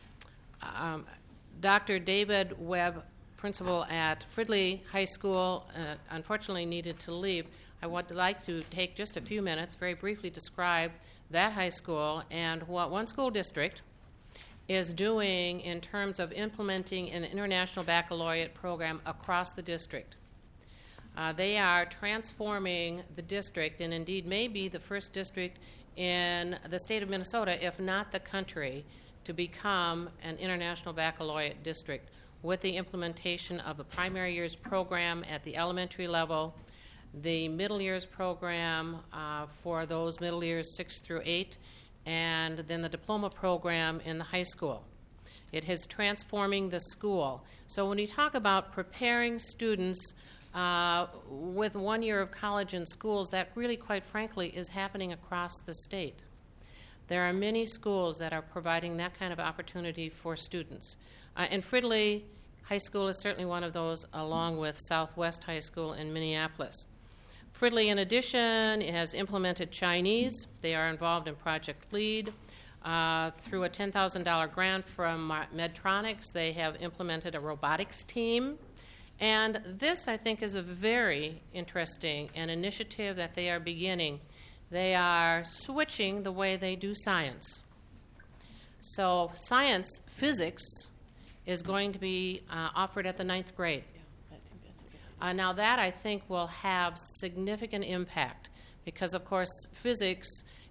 Dr. David Webb, principal at Fridley High School, unfortunately needed to leave. I would like to take just a few minutes, very briefly describe that high school and what one school district is doing in terms of implementing an international baccalaureate program across the district. They are transforming the district, and indeed may be the first district in the state of Minnesota, if not the country, to become an international baccalaureate district with the implementation of the primary years program at the elementary level, the middle years program for those middle years 6 through 8, and then the diploma program in the high school. It is transforming the school. So when you talk about preparing students with 1 year of college in schools, that really, quite frankly, is happening across the state. There are many schools that are providing that kind of opportunity for students. And Fridley High School is certainly one of those, along with Southwest High School in Minneapolis. Fridley, in addition, has implemented Chinese. They are involved in Project LEAD. Through a $10,000 grant from Medtronics, they have implemented a robotics team. And this, I think, is a very interesting an initiative that they are beginning. They are switching the way they do science. So science, physics, is going to be offered at the 9th grade. Now that, I think, will have significant impact because, of course, physics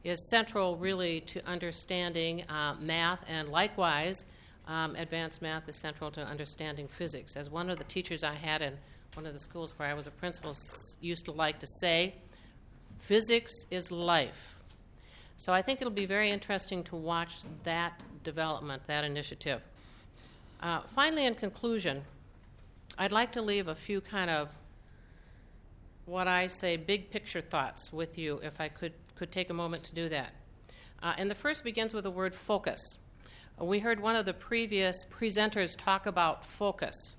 is central really to understanding math, and likewise, advanced math is central to understanding physics. As one of the teachers I had in one of the schools where I was a principal used to like to say, physics is life. So I think it'll be very interesting to watch that development, that initiative. Finally, in conclusion, I'd like to leave a few kind of what I say big picture thoughts with you, if I could take a moment to do that. And the first begins with the word focus. We heard one of the previous presenters talk about focus.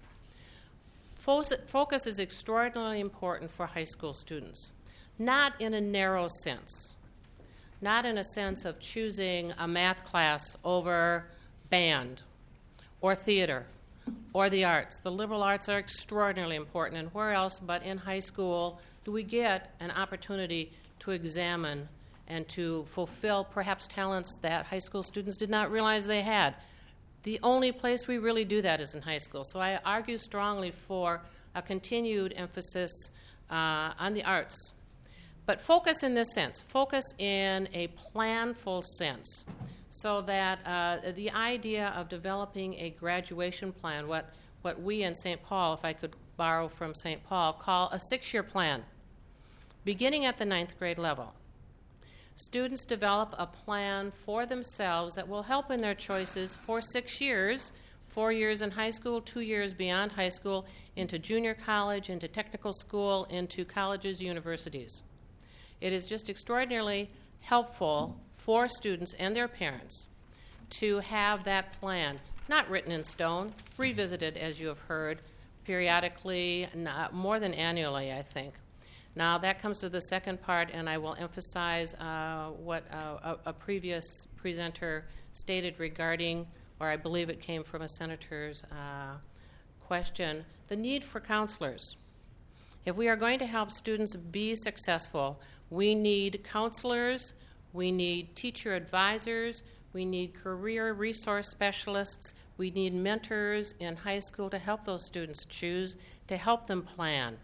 Focus is extraordinarily important for high school students, not in a narrow sense, not in a sense of choosing a math class over band or theater or the arts. The liberal arts are extraordinarily important, and where else but in high school do we get an opportunity to examine and to fulfill perhaps talents that high school students did not realize they had. The only place we really do that is in high school. So I argue strongly for a continued emphasis on the arts. But focus in this sense, focus in a planful sense, so that the idea of developing a graduation plan, what we in St. Paul, if I could borrow from St. Paul, call a 6-year plan, beginning at the 9th grade level. Students develop a plan for themselves that will help in their choices for 6 years, 4 years in high school, 2 years beyond high school, into junior college, into technical school, into colleges, universities. It is just extraordinarily helpful for students and their parents to have that plan, not written in stone, revisited, as you have heard, periodically, more than annually, I think. Now, that comes to the second part, and I will emphasize what a previous presenter stated regarding, or I believe it came from a senator's question, the need for counselors. If we are going to help students be successful, we need counselors, we need teacher advisors, we need career resource specialists, we need mentors in high school to help those students choose, to help them plan.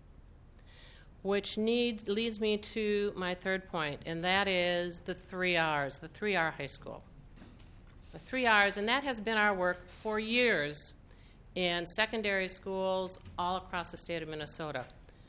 Which leads me to my third point, and that is the 3 R's, the 3R high school. The 3 R's, and that has been our work for years in secondary schools all across the state of Minnesota.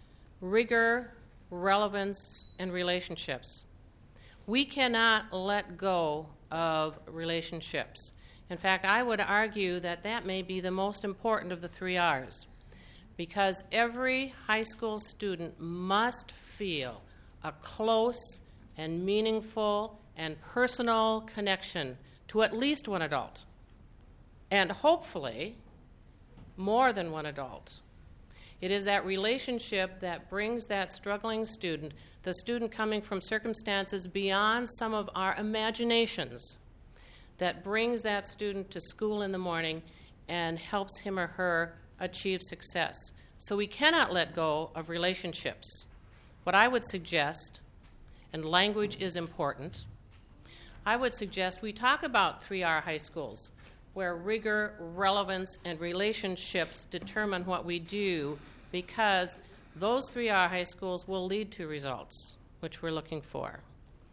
Rigor, relevance, and relationships. We cannot let go of relationships. In fact, I would argue that that may be the most important of the 3 R's, because every high school student must feel a close and meaningful and personal connection to at least one adult, and hopefully more than one adult. It is that relationship that brings that struggling student, the student coming from circumstances beyond some of our imaginations, that brings that student to school in the morning and helps him or her achieve success. So we cannot let go of relationships. What I would suggest, and language is important, I would suggest we talk about 3R high schools, where rigor, relevance, and relationships determine what we do, because those 3R high schools will lead to results, which we're looking for.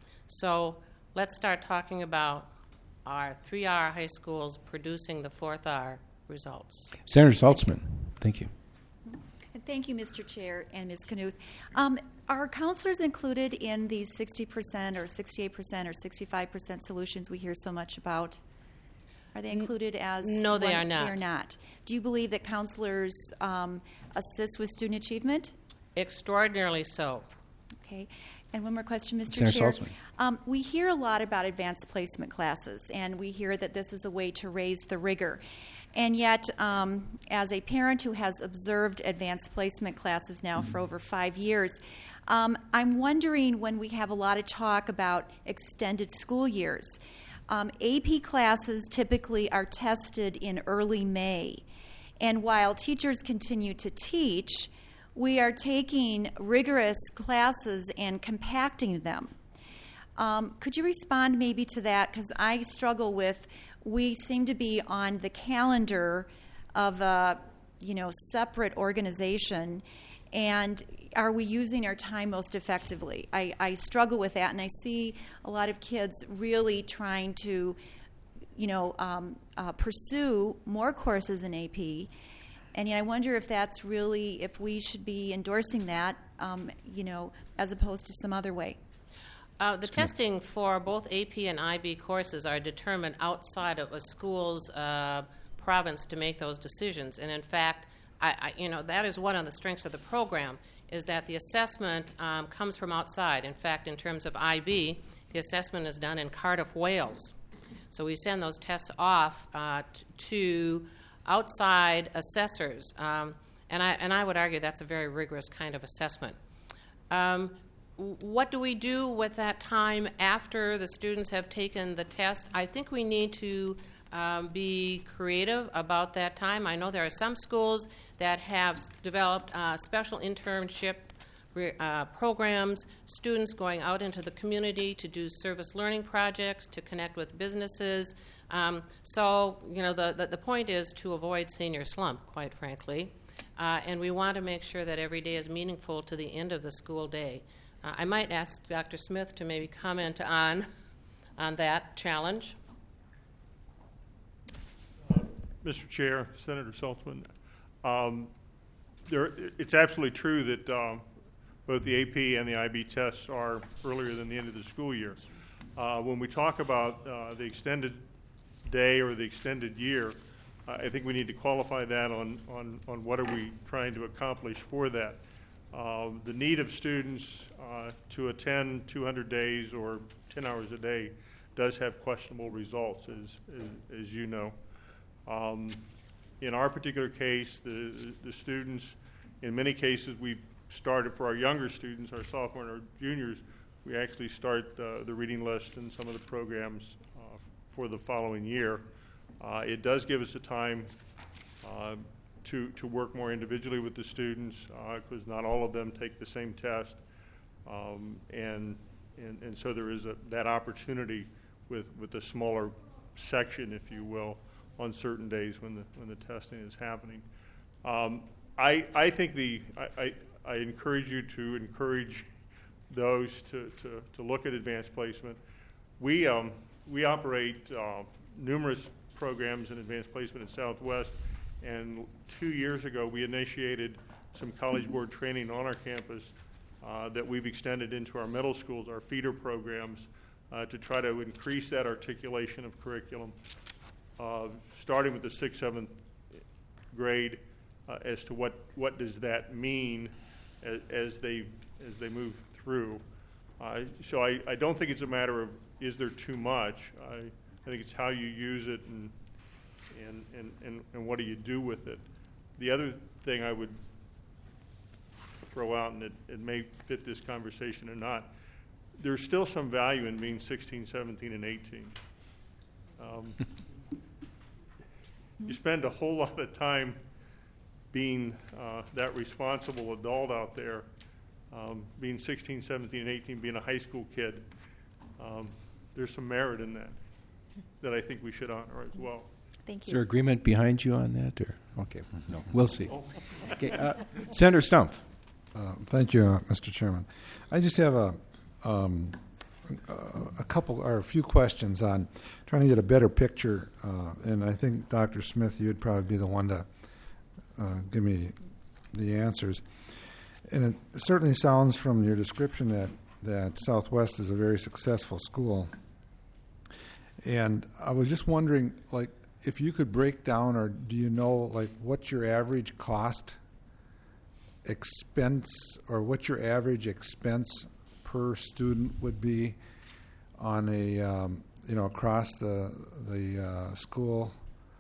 So let's start talking about our 3R high schools producing the 4th R results. Senator Saltzman, thank you. Thank you, Mr. Chair and Ms. Knuth. Are counselors included in these 60% or 68% or 65% solutions we hear so much about? Are they included as? No, they are not. They are not. Do you believe that counselors assist with student achievement? Extraordinarily so. Okay. And one more question, Mr. Senator Chair. Saltzman. We hear a lot about advanced placement classes, and we hear that this is a way to raise the rigor. And yet, as a parent who has observed advanced placement classes now for over 5 years, I'm wondering, when we have a lot of talk about extended school years, AP classes typically are tested in early May. And while teachers continue to teach, we are taking rigorous classes and compacting them. Could you respond maybe to that? Because I struggle with, we seem to be on the calendar of a separate organization, And are we using our time most effectively? I struggle with that, and I see a lot of kids really trying to, pursue more courses in AP. And I wonder if that's really, if we should be endorsing that, as opposed to some other way. The testing for both AP and IB courses are determined outside of a school's province to make those decisions. And in fact, that is one of the strengths of the program, is that the assessment comes from outside. In fact, in terms of IB, the assessment is done in Cardiff, Wales. So we send those tests off to outside assessors. And I would argue that's a very rigorous kind of assessment. What do we do with that time after the students have taken the test? I think we need to be creative about that time. I know there are some schools that have developed special internship programs, students going out into the community to do service learning projects, to connect with businesses. So the point is to avoid senior slump, quite frankly. And we want to make sure that every day is meaningful to the end of the school day. I might ask Dr. Smith to maybe comment on that challenge. Mr. Chair, Senator Saltzman, it's absolutely true that both the AP and the IB tests are earlier than the end of the school year. When we talk about the extended day or the extended year, I think we need to qualify that on what are we trying to accomplish for that. The need of students to attend 200 days or 10 hours a day does have questionable results, as you know. In our particular case, the students, in many cases, we've started for our younger students, our sophomore and our juniors, we actually start the reading list and some of the programs for the following year. It does give us a time to work more individually with the students because not all of them take the same test. And so there is that opportunity with a smaller section, if you will, on certain days when the testing is happening. I think I encourage you to encourage those to look at advanced placement. We operate numerous programs in advanced placement in Southwest, and 2 years ago we initiated some College Board training on our campus that we've extended into our middle schools, our feeder programs, to try to increase that articulation of curriculum, starting with the 6th, 7th grade, as to what does that mean as they move through. So I don't think it's a matter of is there too much. I think it's how you use it and what do you do with it. The other thing I would throw out, and it may fit this conversation or not, there's still some value in being 16, 17, and 18. You spend a whole lot of time being that responsible adult out there, being 16, 17, and 18, being a high school kid. There's some merit in that I think we should honor as well. Thank you. Is there agreement behind you on that? Or okay, no, we'll see. Okay, Senator Stumpf. Thank you, Mr. Chairman. I just have a couple or a few questions on trying to get a better picture, and I think Dr. Smith, you'd probably be the one to give me the answers. And it certainly sounds from your description that Southwest is a very successful school. And I was just wondering, like, if you could break down, or do you know, like, what your average cost expense, or what your average expense per student would be on a, across the school?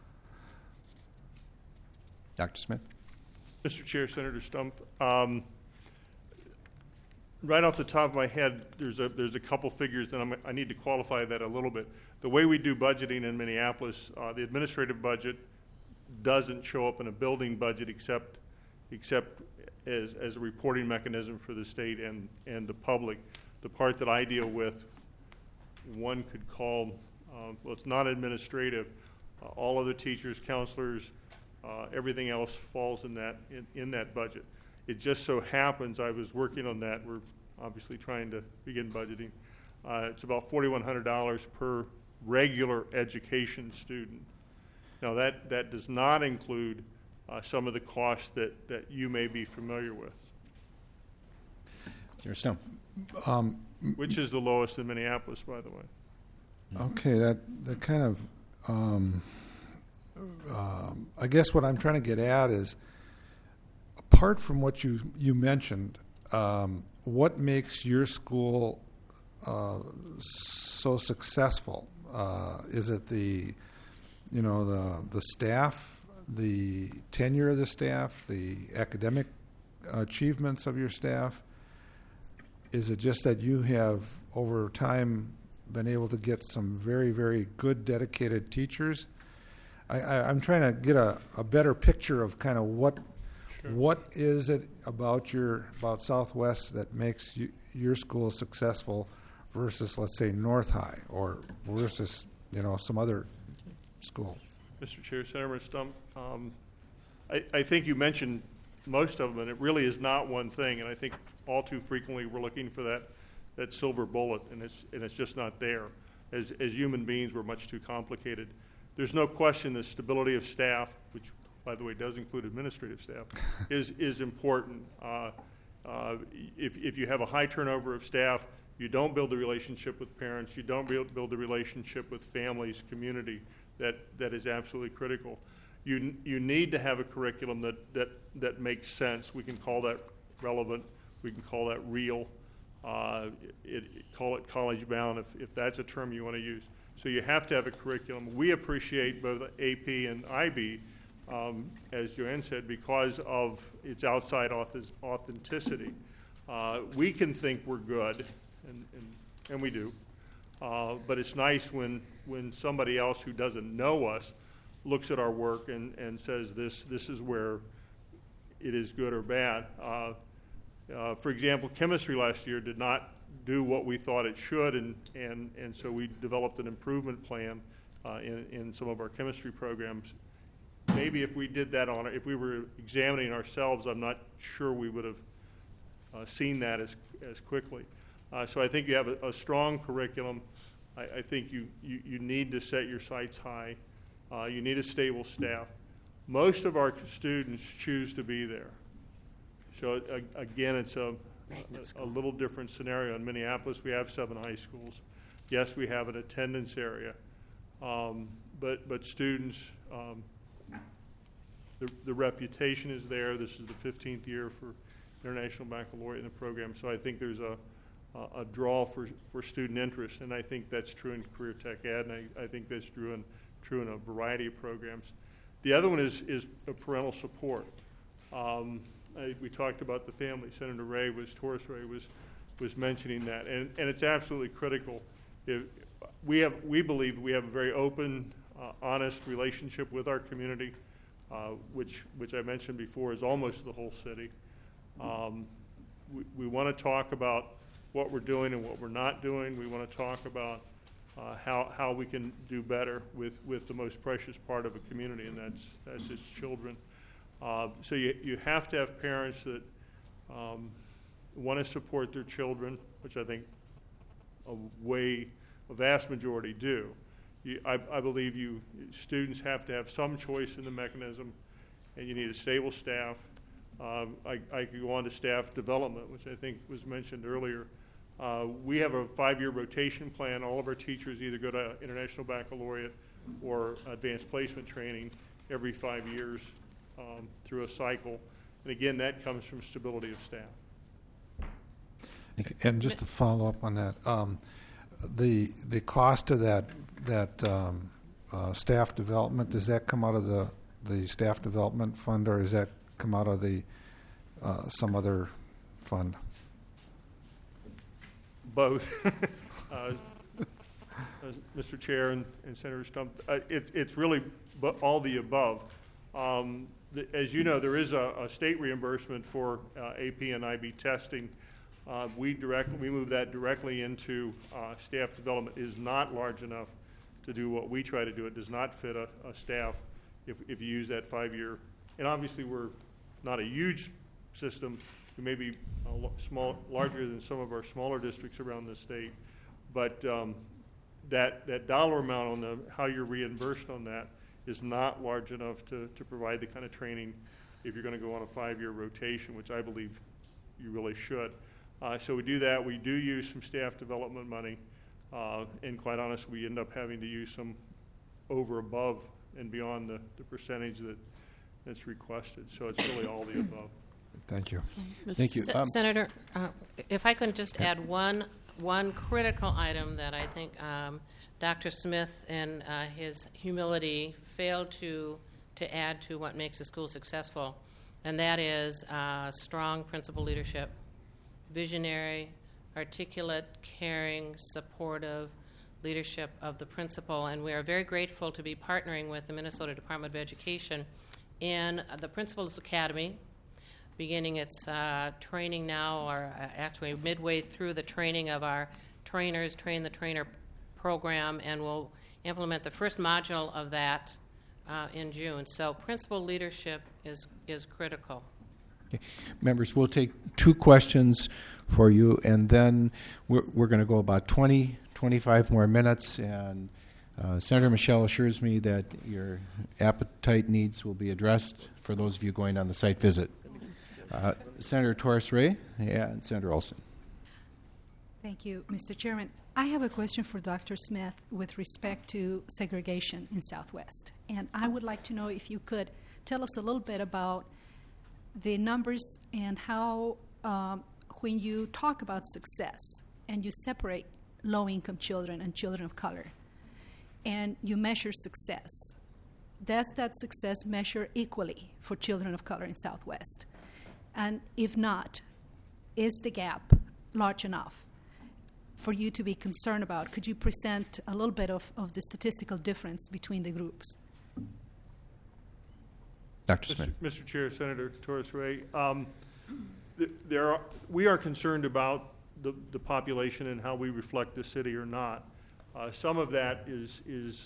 Dr. Smith? Mr. Chair, Senator Stumpf, right off the top of my head, there's a couple figures, and I need to qualify that a little bit. The way we do budgeting in Minneapolis, the administrative budget doesn't show up in a building budget except as a reporting mechanism for the state and the public. The part that I deal with, one could call, well, it's not administrative. All other teachers, counselors, everything else falls in that budget. It just so happens I was working on that. We're obviously trying to begin budgeting. It's about $4,100 per regular education student. Now, that does not include some of the costs that you may be familiar with. Senator Stump. Which is the lowest in Minneapolis, by the way. Okay, that kind of, I guess what I'm trying to get at is, apart from what you mentioned, what makes your school so successful? Is it the staff, the tenure of the staff, the academic achievements of your staff? Is it just that you have, over time, been able to get some very, very good, dedicated teachers? I'm trying to get a better picture of kind of what is it about Southwest that makes your school successful versus, let's say, North High, or versus some other school. Mr. Chair, Senator Stump, I think you mentioned most of them, and it really is not one thing. And I think all too frequently we're looking for that silver bullet, and it's just not there. As human beings, we're much too complicated. There's no question the stability of staff, which, by the way, does include administrative staff, is important. If you have a high turnover of staff, you don't build a relationship with parents, you don't build a relationship with families, community. That is absolutely critical. You need to have a curriculum that makes sense. We can call that relevant. We can call that real. Call it college bound if that's a term you want to use. So you have to have a curriculum. We appreciate both AP and IB, as Joanne said, because of its outside authenticity. We can think we're good, and we do. But it's nice when somebody else who doesn't know us looks at our work and says this is where it is good or bad. For example, chemistry last year did not do what we thought it should, and so we developed an improvement plan in some of our chemistry programs. Maybe if we did that if we were examining ourselves, I'm not sure we would have seen that as quickly. So I think you have a strong curriculum. I think you need to set your sights high. You need a stable staff. Most of our students choose to be there. So again, it's a little different scenario. In Minneapolis, we have 7 high schools. Yes, we have an attendance area, but students, the reputation is there. This is the 15th year for International Baccalaureate in the program. So I think there's a draw for student interest, and I think that's true in Career Tech Ed, and I think that's true in a variety of programs. The other one is parental support. We talked about the family. Senator Torres Ray was mentioning that, and it's absolutely critical. We believe we have a very open, honest relationship with our community, which I mentioned before is almost the whole city. We want to talk about what we're doing and what we're not doing. We want to talk about how we can do better with the most precious part of a community, and that's its children. So you have to have parents that want to support their children, which I think a vast majority do. I believe students have to have some choice in the mechanism, and you need a stable staff. I could go on to staff development, which I think was mentioned earlier. We have a 5-year rotation plan. All of our teachers either go to International Baccalaureate or advanced placement training every 5 years through a cycle. And again, that comes from stability of staff. And just to follow up on that, the cost of that staff development, does that come out of the staff development fund, or does that come out of the some other fund? Both. Mr. Chair and Senator Stump, it's really all the above. As you know, there is a state reimbursement for AP and IB testing. We move that directly into staff development. It is not large enough to do what we try to do. It does not fit a staff if you use that 5-year. And obviously, we're not a huge system. We may be larger than some of our smaller districts around the state, but that dollar amount on how you're reimbursed on that is not large enough to provide the kind of training if you're going to go on a 5-year rotation, which I believe you really should. So we do that. We do use some staff development money, and quite honest, we end up having to use some over, above, and beyond the percentage that's requested. So it's really all the above. Thank you. Thank you. Senator, if I could just add one critical item that I think Dr. Smith and his humility failed to add to what makes a school successful, and that is strong principal leadership, visionary, articulate, caring, supportive leadership of the principal. And we are very grateful to be partnering with the Minnesota Department of Education in the Principals Academy, beginning its training now, or actually midway through the training of our trainers, Train the Trainer program, and we'll implement the first module of that in June. So principal leadership is critical. Okay. Members, we'll take 2 questions for you, and then we're going to go about 25 more minutes, and Senator Michelle assures me that your appetite needs will be addressed for those of you going on the site visit. Senator Torres-Ray and Senator Olson. Thank you, Mr. Chairman. I have a question for Dr. Smith with respect to segregation in Southwest. And I would like to know if you could tell us a little bit about the numbers and how, when you talk about success and you separate low-income children and children of color, and you measure success, does that success measure equally for children of color in Southwest? And if not, is the gap large enough for you to be concerned about? Could you present a little bit of the statistical difference between the groups? Dr. Smith. Mr. Chair, Senator Torres-Ray, we are concerned about the population and how we reflect the city or not. Some of that is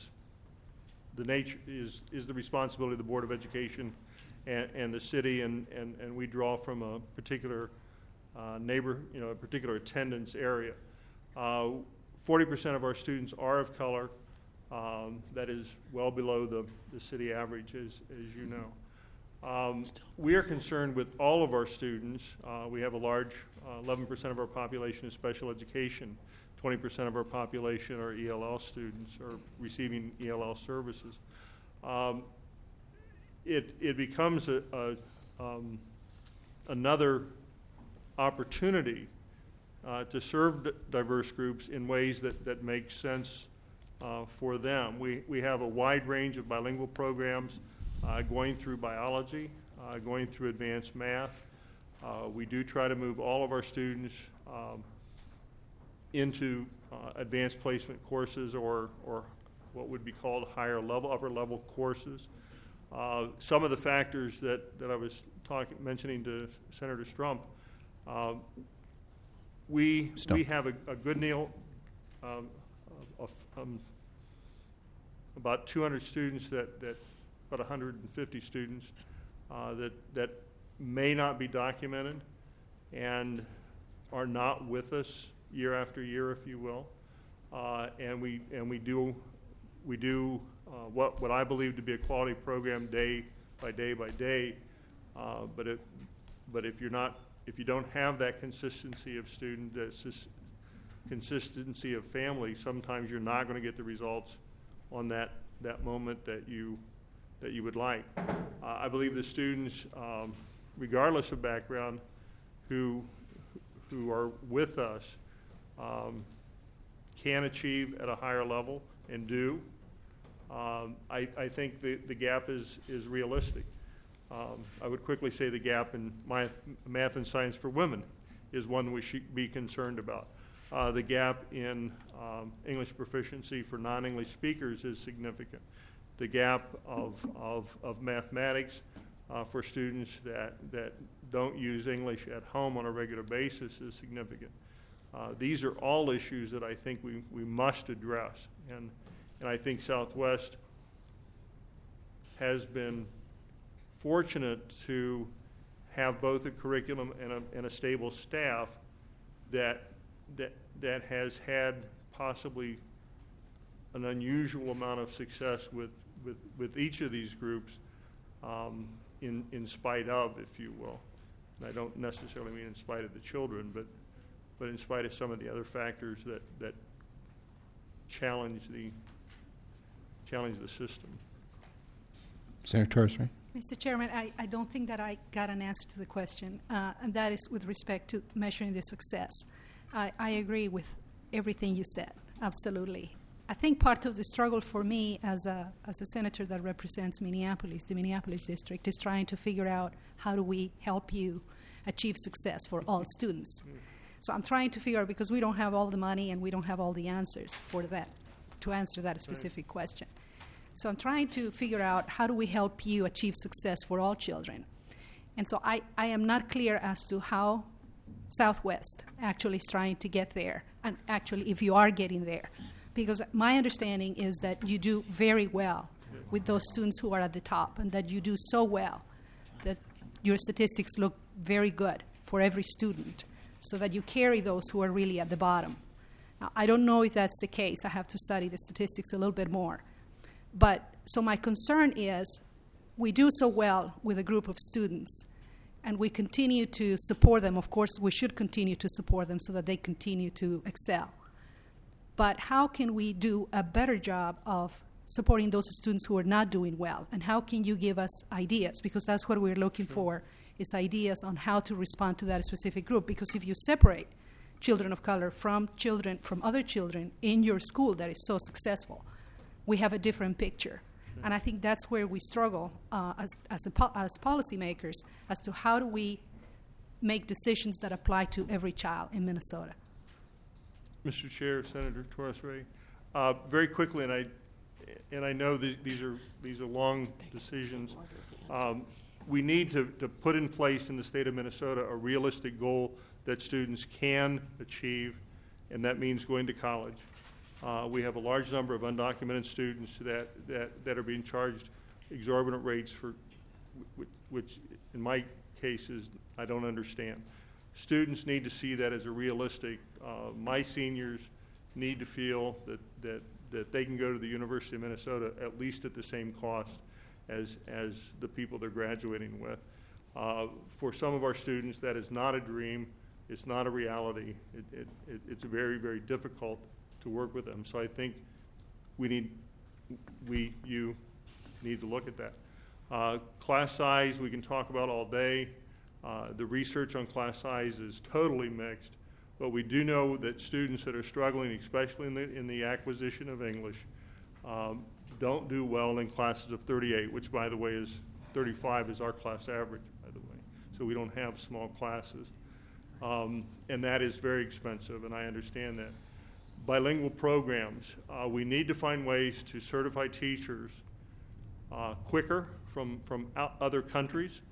the responsibility of the Board of Education and the city, and we draw from a particular a particular attendance area. 40% of our students are of color. That is well below the city average, as you know. We are concerned with all of our students. We have a large 11% of our population is special education. 20% of our population are ELL students or receiving ELL services. It becomes another opportunity to serve diverse groups in ways that make sense for them. We have a wide range of bilingual programs going through biology, going through advanced math. We do try to move all of our students into advanced placement courses or what would be called upper level courses. Some of the factors that I was mentioning to Senator Strump, we have a good deal of about 200 students about 150 students that may not be documented and are not with us year after year, if you will, and we do what I believe to be a quality program day by day by day, but if you don't have that consistency of student, consistency of family, sometimes you're not going to get the results on that moment that you would like. I believe the students, regardless of background, who are with us, can achieve at a higher level and do. I think the gap is realistic. I would quickly say the gap in math and science for women is one we should be concerned about. The gap in English proficiency for non-English speakers is significant. The gap of mathematics for students that don't use English at home on a regular basis is significant. These are all issues that I think we must address, and I think Southwest has been fortunate to have both a curriculum and a stable staff that has had possibly an unusual amount of success with each of these groups, in spite of, if you will. And I don't necessarily mean in spite of the children, but in spite of some of the other factors that challenge the system. Senator Torres-Ray. Mr. Chairman, I don't think that I got an answer to the question, and that is with respect to measuring the success. I agree with everything you said, absolutely. I think part of the struggle for me as a senator that represents Minneapolis, the Minneapolis district, is trying to figure out how do we help you achieve success for all students. So I'm trying to figure out, because we don't have all the money and we don't have all the answers for that, to answer that specific question. So I'm trying to figure out how do we help you achieve success for all children. And so I am not clear as to how Southwest actually is trying to get there, and actually if you are getting there. Because my understanding is that you do very well with those students who are at the top, and that you do so well that your statistics look very good for every student, so that you carry those who are really at the bottom. Now, I don't know if that's the case. I have to study the statistics a little bit more. But so my concern is we do so well with a group of students, and we continue to support them. Of course, we should continue to support them so that they continue to excel. But how can we do a better job of supporting those students who are not doing well? And how can you give us ideas? Because that's what we're looking for, is ideas on how to respond to that specific group. Because if you separate children of color from other children in your school that is so successful, we have a different picture. And I think that's where we struggle as policymakers as to how do we make decisions that apply to every child in Minnesota. Mr. Chair, Senator Torres-Ray, very quickly, and I know these are long decisions. We need to put in place in the state of Minnesota a realistic goal that students can achieve, and that means going to college. We have a large number of undocumented students that are being charged exorbitant rates for, which in my case is I don't understand. Students need to see that as a realistic. My seniors need to feel that they can go to the University of Minnesota at least at the same cost as the people they're graduating with. For some of our students, that is not a dream. It's not a reality. It's very, very difficult to work with them. So I think you need to look at that. Class size, we can talk about all day. The research on class size is totally mixed, but we do know that students that are struggling, especially in the acquisition of English, don't do well in classes of 38, which, by the way, is 35 is our class average, by the way. So we don't have small classes. And that is very expensive, and I understand that. Bilingual programs, we need to find ways to certify teachers quicker from other countries.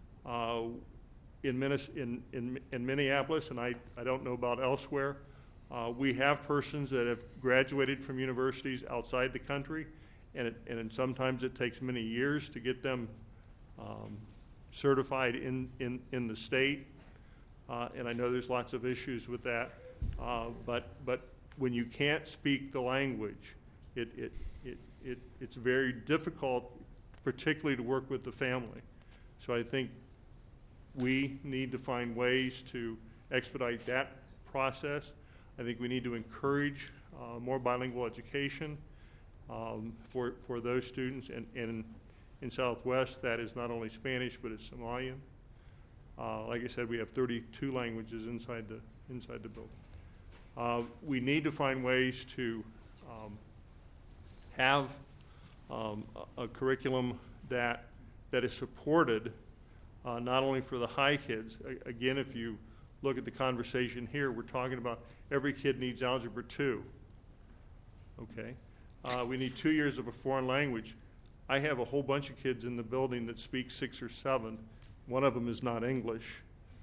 In Minneapolis, and I don't know about elsewhere, we have persons that have graduated from universities outside the country, and sometimes it takes many years to get them certified in the state. And I know there's lots of issues with that, but when you can't speak the language, it's very difficult, particularly to work with the family. So I think we need to find ways to expedite that process. I think we need to encourage more bilingual education for those students. And in Southwest, that is not only Spanish, but it's Somalian. Like I said, we have 32 languages inside the building. We need to find ways to have a curriculum that is supported not only for the high kids. Again, if you look at the conversation here, we're talking about every kid needs Algebra 2. Okay? We need 2 years of a foreign language. I have a whole bunch of kids in the building that speak 6 or 7. One of them is not English.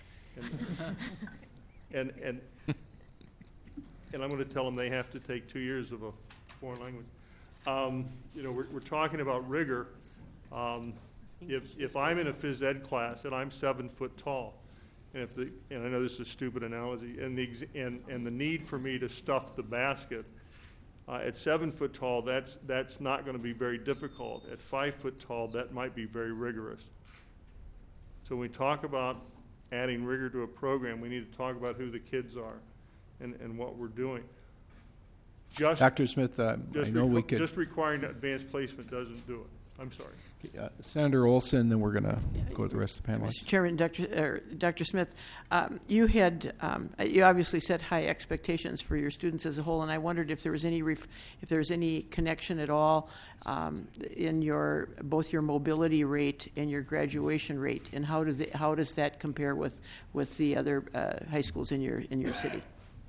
And I'm going to tell them they have to take 2 years of a foreign language. We're talking about rigor. if I'm in a phys ed class and I'm 7 foot tall, and I know this is a stupid analogy, and the need for me to stuff the basket at 7 foot tall, that's not going to be very difficult. At 5 foot tall, that might be very rigorous. So when we talk about adding rigor to a program, we need to talk about who the kids are and what we're doing. Dr. Smith, I know we could. Just requiring advanced placement doesn't do it. I'm sorry. Senator Olson, then we're going to go to the rest of the panelists. Mr. Chairman, Dr. Smith, you obviously set high expectations for your students as a whole, and I wondered if there was any connection at all in both your mobility rate and your graduation rate, and how does that compare with the other high schools in your city?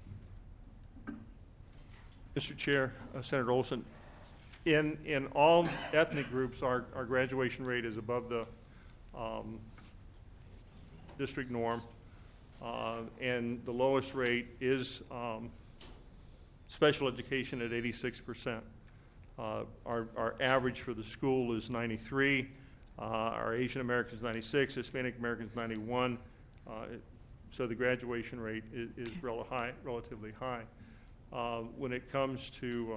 Mr. Chair, Senator Olson, in all ethnic groups, our graduation rate is above the district norm, and the lowest rate is special education at 86%. Our average for the school is 93. Our Asian Americans 96, Hispanic Americans 91. So the graduation rate is relatively high. When it comes to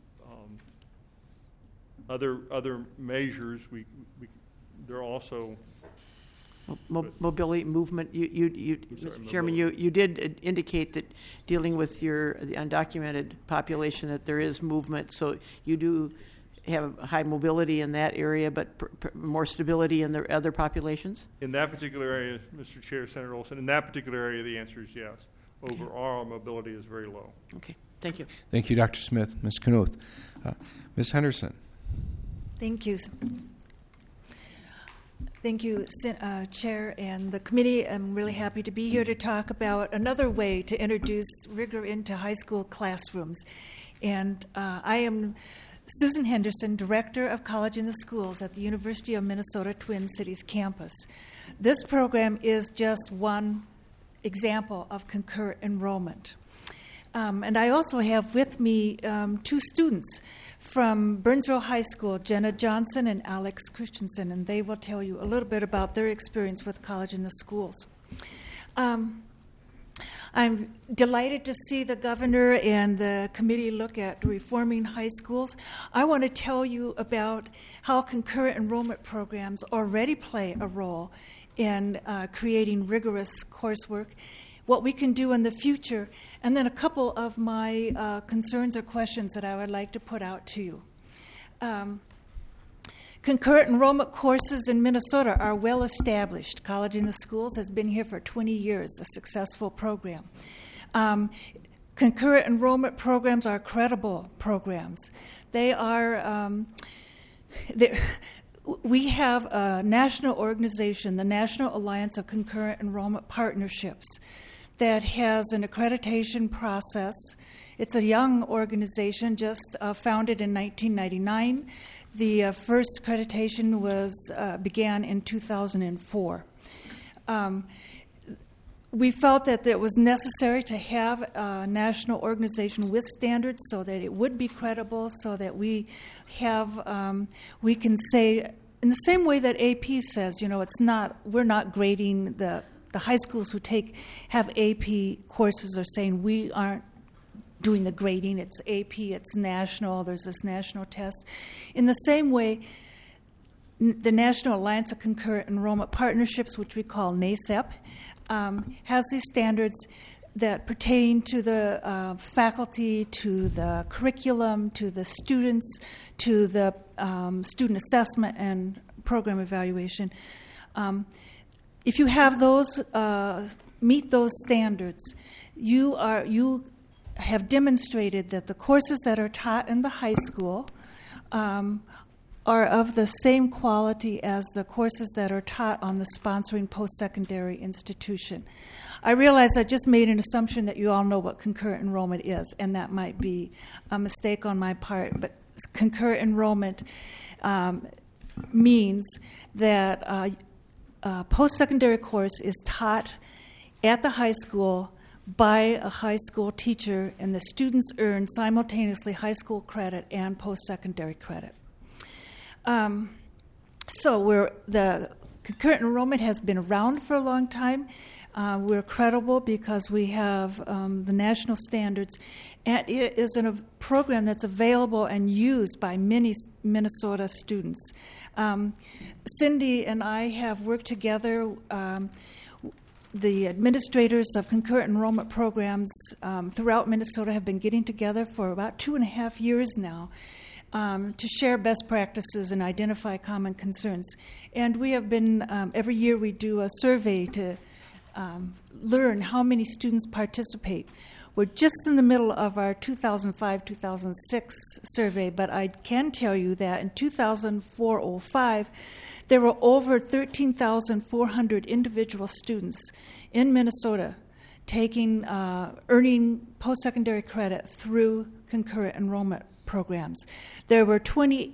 other measures, they're also mobility, movement. Mr. Chairman, you did indicate that dealing with the undocumented population, that there is movement. So you do have high mobility in that area, but more stability in the other populations? In that particular area, Mr. Chair, Senator Olson, in that particular area, the answer is yes. Overall, our mobility is very low. Okay. Thank you. Thank you, Dr. Smith. Ms. Knuth. Ms. Henderson. Thank you. Thank you, Chair and the committee. I'm really happy to be here to talk about another way to introduce rigor into high school classrooms. And I am Susan Henderson, Director of College in the Schools at the University of Minnesota Twin Cities campus. This program is just one example of concurrent enrollment. And I also have with me two students from Burnsville High School, Jenna Johnson and Alex Christensen, and they will tell you a little bit about their experience with College in the Schools. I'm delighted to see the governor and the committee look at reforming high schools. I want to tell you about how concurrent enrollment programs already play a role in creating rigorous coursework, what we can do in the future, and then a couple of my concerns or questions that I would like to put out to you. Concurrent enrollment courses in Minnesota are well established. College in the Schools has been here for 20 years, a successful program. Concurrent enrollment programs are credible programs. They are, we have a national organization, the National Alliance of Concurrent Enrollment Partnerships, that has an accreditation process. It's a young organization, just founded in 1999. The first accreditation began in 2004. We felt that it was necessary to have a national organization with standards so that it would be credible, so that we can say, in the same way that AP says, we're not grading the high schools who have AP courses are saying we aren't doing the grading. It's AP, it's national, there's this national test. In the same way, the National Alliance of Concurrent Enrollment Partnerships, which we call NACEP, has these standards that pertain to the faculty, to the curriculum, to the students, to the student assessment and program evaluation. If you have those, meet those standards, you have demonstrated that the courses that are taught in the high school are of the same quality as the courses that are taught on the sponsoring post-secondary institution. I realize I just made an assumption that you all know what concurrent enrollment is, and that might be a mistake on my part, but concurrent enrollment means that a post-secondary course is taught at the high school by a high school teacher, and the students earn simultaneously high school credit and post-secondary credit. So the concurrent enrollment has been around for a long time. We're credible because we have the national standards, and it is a program that's available and used by many Minnesota students. Cindy and I have worked together. The administrators of concurrent enrollment programs throughout Minnesota have been getting together for about 2.5 years now to share best practices and identify common concerns. And we have been, every year we do a survey to learn how many students participate. We're just in the middle of our 2005-2006 survey, but I can tell you that in 2004-05, there were over 13,400 individual students in Minnesota earning post-secondary credit through concurrent enrollment programs. There were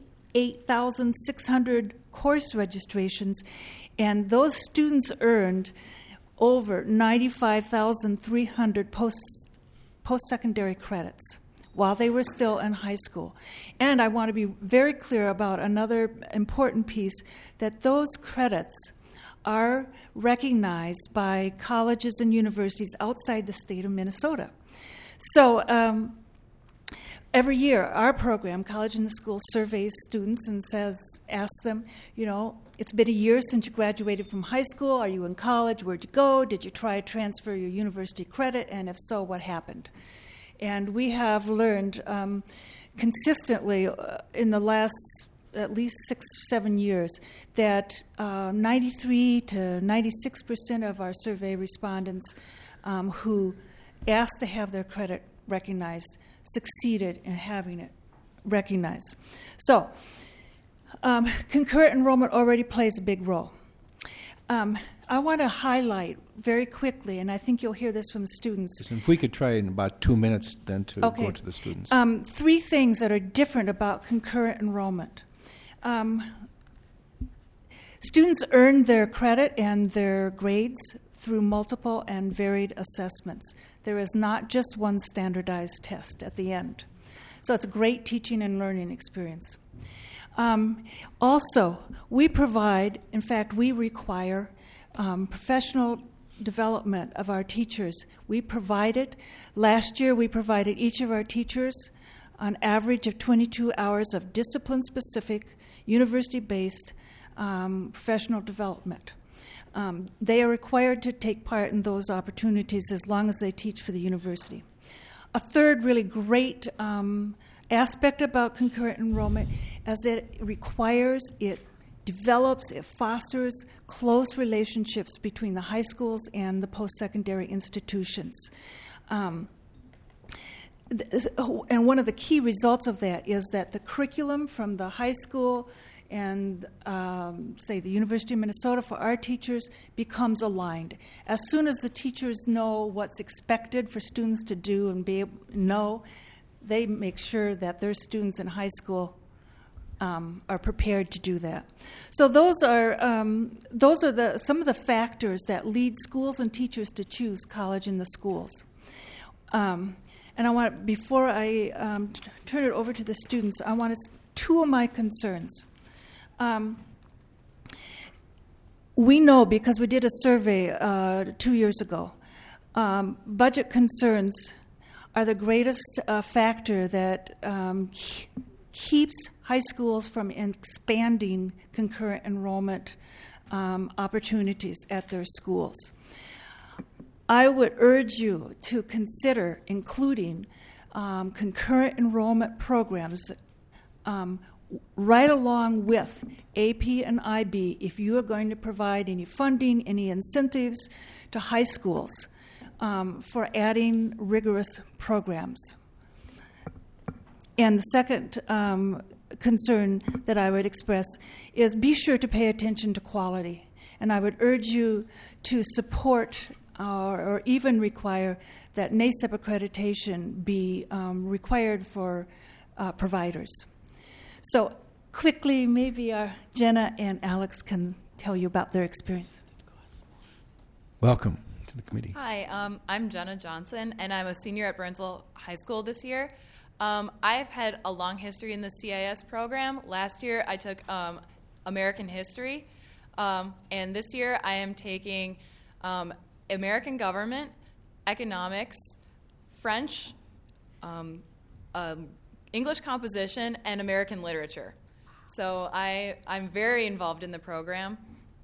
28,600 course registrations, and those students earned over 95,300 post-secondary credits while they were still in high school. And I want to be very clear about another important piece, that those credits are recognized by colleges and universities outside the state of Minnesota. So every year, our program, College in the School, surveys students and asks them, it's been a year since you graduated from high school. Are you in college? Where'd you go? Did you try to transfer your university credit? And if so, what happened? And we have learned consistently in the last at least 6-7 years that 93 to 96% of our survey respondents who asked to have their credit recognized succeeded in having it recognized. So concurrent enrollment already plays a big role. I want to highlight very quickly, and I think you'll hear this from students. If we could try in about 2 minutes then to go to the students. 3 things that are different about concurrent enrollment. Students earn their credit and their grades through multiple and varied assessments. There is not just one standardized test at the end. So it's a great teaching and learning experience. Also, we provide, in fact, we require professional development of our teachers. We provided, last year we provided each of our teachers an average of 22 hours of discipline-specific, university-based professional development. They are required to take part in those opportunities as long as they teach for the university. A third really great aspect about concurrent enrollment is that it develops, it fosters close relationships between the high schools and the post-secondary institutions. And one of the key results of that is that the curriculum from the high school and, say, the University of Minnesota for our teachers becomes aligned. As soon as the teachers know what's expected for students to do and be able to know, they make sure that their students in high school are prepared to do that. So those are some of the factors that lead schools and teachers to choose College in the Schools. And I want, before I turn it over to the students, I want to 2 of my concerns. We know, because we did a survey 2 years ago, budget concerns are the greatest factor that keeps high schools from expanding concurrent enrollment opportunities at their schools. I would urge you to consider including concurrent enrollment programs right along with AP and IB if you are going to provide any funding, any incentives to high schools for adding rigorous programs. And the second concern that I would express is be sure to pay attention to quality. And I would urge you to support or even require that NACEP accreditation be required for providers. So quickly, maybe Jenna and Alex can tell you about their experience. Welcome to the committee. Hi, I'm Jenna Johnson, and I'm a senior at Burnsville High School this year. I've had a long history in the CIS program. Last year, I took American history. And this year I am taking American government, economics, French, English composition, and American literature. So I'm very involved in the program.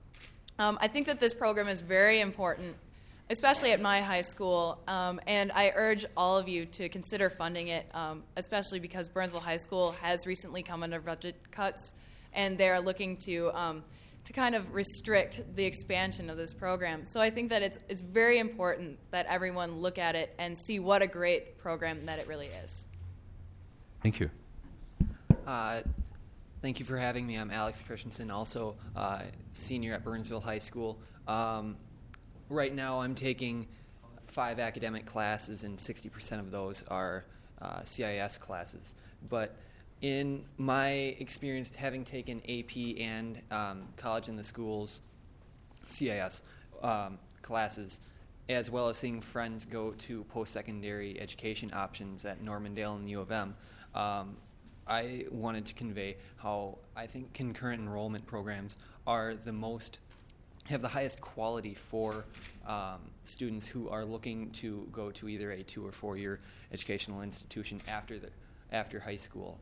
I think that this program is very important, especially at my high school, and I urge all of you to consider funding it, especially because Burnsville High School has recently come under budget cuts, and they're looking to kind of restrict the expansion of this program. So I think that it's very important that everyone look at it and see what a great program that it really is. Thank you. Thank you for having me. I'm Alex Christensen, also senior at Burnsville High School. Right now I'm taking 5 academic classes, and 60% of those are CIS classes. But in my experience, having taken AP and College in the Schools CIS classes, as well as seeing friends go to post-secondary education options at Normandale and U of M, I wanted to convey how I think concurrent enrollment programs are have the highest quality for students who are looking to go to either a 2 or 4 year educational institution after high school.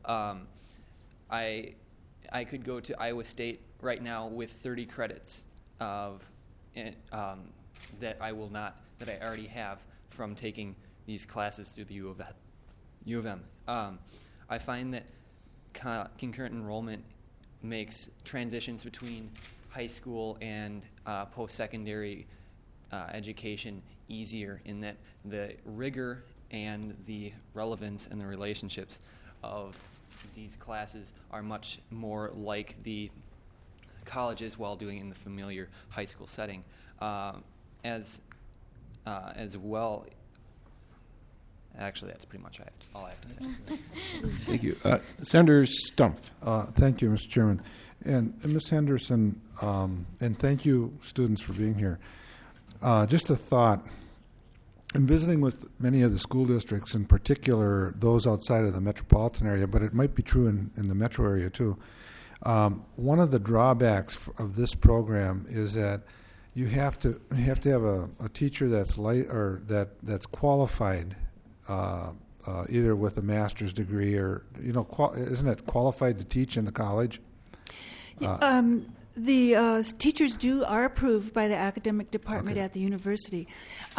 I could go to Iowa State right now with 30 credits that I already have from taking these classes through the U of M. I find that concurrent enrollment makes transitions between high school and post-secondary education easier, in that the rigor and the relevance and the relationships of these classes are much more like the colleges, while doing it in the familiar high school setting. As well, actually, that's pretty much all I have to say. Thank you. Senator Stumpf. Thank you, Mr. Chairman. And Ms. Henderson, and thank you, students, for being here. Just a thought. I'm visiting with many of the school districts, in particular those outside of the metropolitan area, but it might be true in the metro area too. One of the drawbacks of this program is that you have to have a teacher that's that's qualified, either with a master's degree or isn't it qualified to teach in the college? The teachers are approved by the academic department at the university.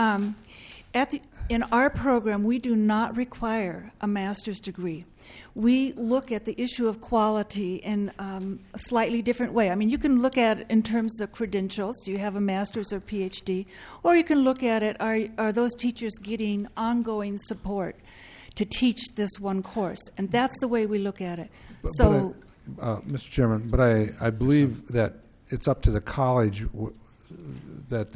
In our program, we do not require a master's degree. We look at the issue of quality in a slightly different way. I mean, you can look at it in terms of credentials. Do you have a master's or PhD? Or you can look at it, are those teachers getting ongoing support to teach this one course? And that's the way we look at it. Mr. Chairman, but I believe that it's up to the college that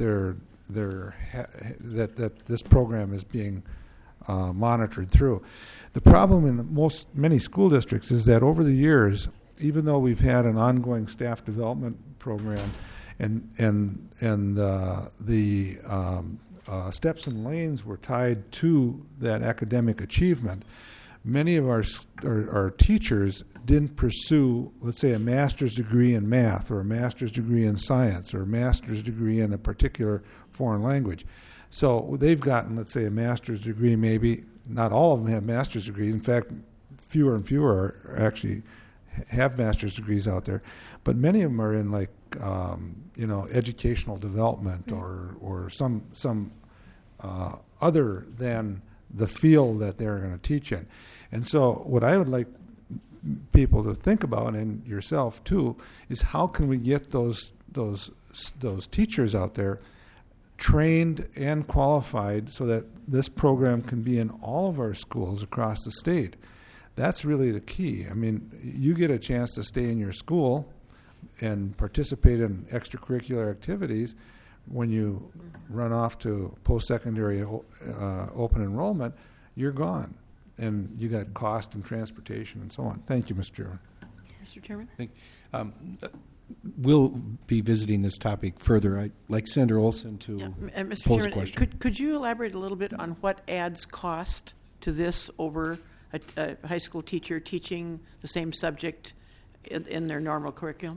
that this program is being monitored through. The problem in many school districts is that over the years, even though we've had an ongoing staff development program, and the steps and lanes were tied to that academic achievement, many of our teachers didn't pursue, let's say, a master's degree in math or a master's degree in science or a master's degree in a particular foreign language. So they've gotten, let's say, a master's degree. Maybe not all of them have master's degrees. In fact, fewer and fewer actually have master's degrees out there. But many of them are in educational development or some other than the field that they're going to teach in. And so what I would like people to think about, and yourself too, is how can we get those teachers out there trained and qualified so that this program can be in all of our schools across the state. That's really the key. I mean, you get a chance to stay in your school and participate in extracurricular activities. When you run off to post-secondary open enrollment, you're gone. And you got cost and transportation and so on. Thank you, Mr. Chairman. Mr. Chairman? We'll be visiting this topic further. I'd like Senator Olson to Mr. pose Chairman, a question. Could you elaborate a little bit on what adds cost to this over a high school teacher teaching the same subject in their normal curriculum?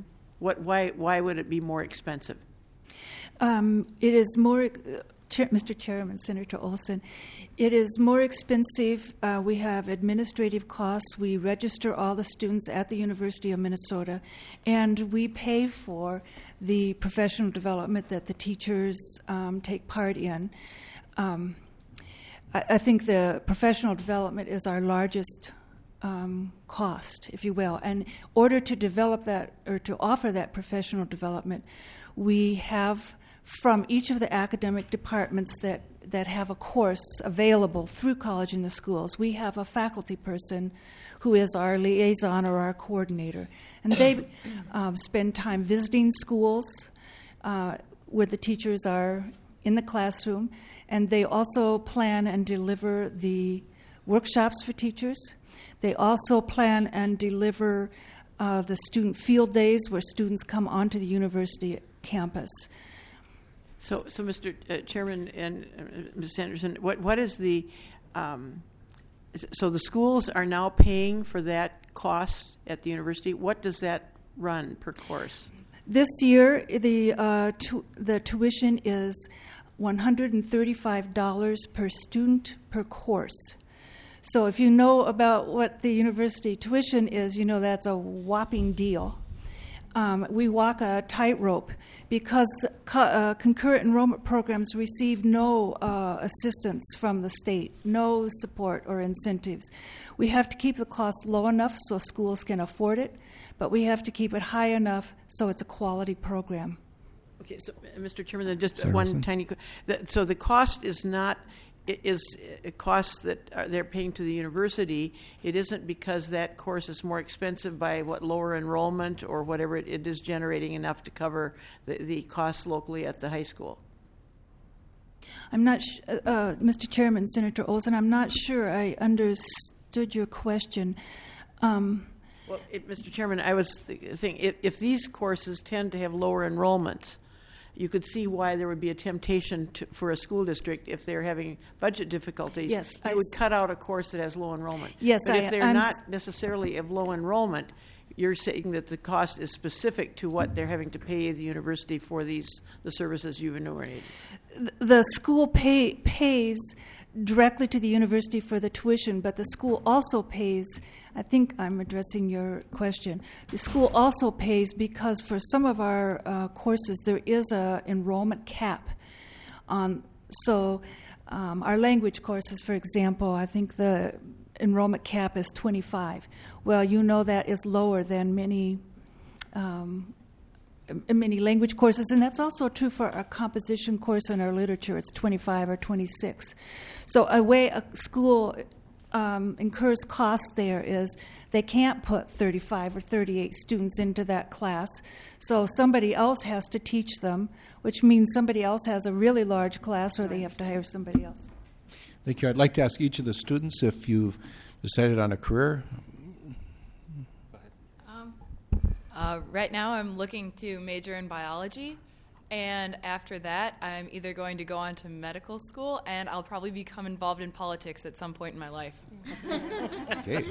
Why would it be more expensive? It is more, Mr. Chairman, Senator Olson, it is more expensive. We have administrative costs. We register all the students at the University of Minnesota, and we pay for the professional development that the teachers take part in. I think the professional development is our largest cost, if you will. And in order to develop that or to offer that professional development, we have from each of the academic departments that have a course available through college in the schools, we have a faculty person who is our liaison or our coordinator. And they spend time visiting schools where the teachers are in the classroom, and they also plan and deliver the workshops for teachers. They also plan and deliver the student field days where students come onto the university campus. So Mr. Chairman and Ms. Anderson, what is the so the schools are now paying for that cost at the university? What does that run per course? This year, the tuition is $135 per student per course. So if you know about what the university tuition is, you know that's a whopping deal. We walk a tightrope because concurrent enrollment programs receive no assistance from the state, no support or incentives. We have to keep the cost low enough so schools can afford it, but we have to keep it high enough so it's a quality program. Okay, so Mr. Chairman, then just Saracen. one tiny. So the cost is not is a cost that they're paying to the university. It isn't because that course is more expensive by lower enrollment or whatever. It is generating enough to cover the costs locally at the high school. I'm not, Mr. Chairman, Senator Olson, I'm not sure I understood your question. Mr. Chairman, I was thinking if these courses tend to have lower enrollments, you could see why there would be a temptation for a school district, if they're having budget difficulties, yes, you would cut out a course that has low enrollment. Yes, but if they're not necessarily of low enrollment, you're saying that the cost is specific to what they're having to pay the university for the services you've enumerated. The school pays directly to the university for the tuition, but the school also pays, I think I'm addressing your question, the school also pays because for some of our courses there is an enrollment cap. So our language courses, for example, I think the enrollment cap is 25. Well, you know that is lower than many language courses, and that's also true for our composition course and our literature. It's 25 or 26. So a way a school incurs costs there is they can't put 35 or 38 students into that class, so somebody else has to teach them, which means somebody else has a really large class or they have to hire somebody else. Thank you. I'd like to ask each of the students if you've decided on a career. Right now I'm looking to major in biology, and after that I'm either going to go on to medical school and I'll probably become involved in politics at some point in my life. Okay.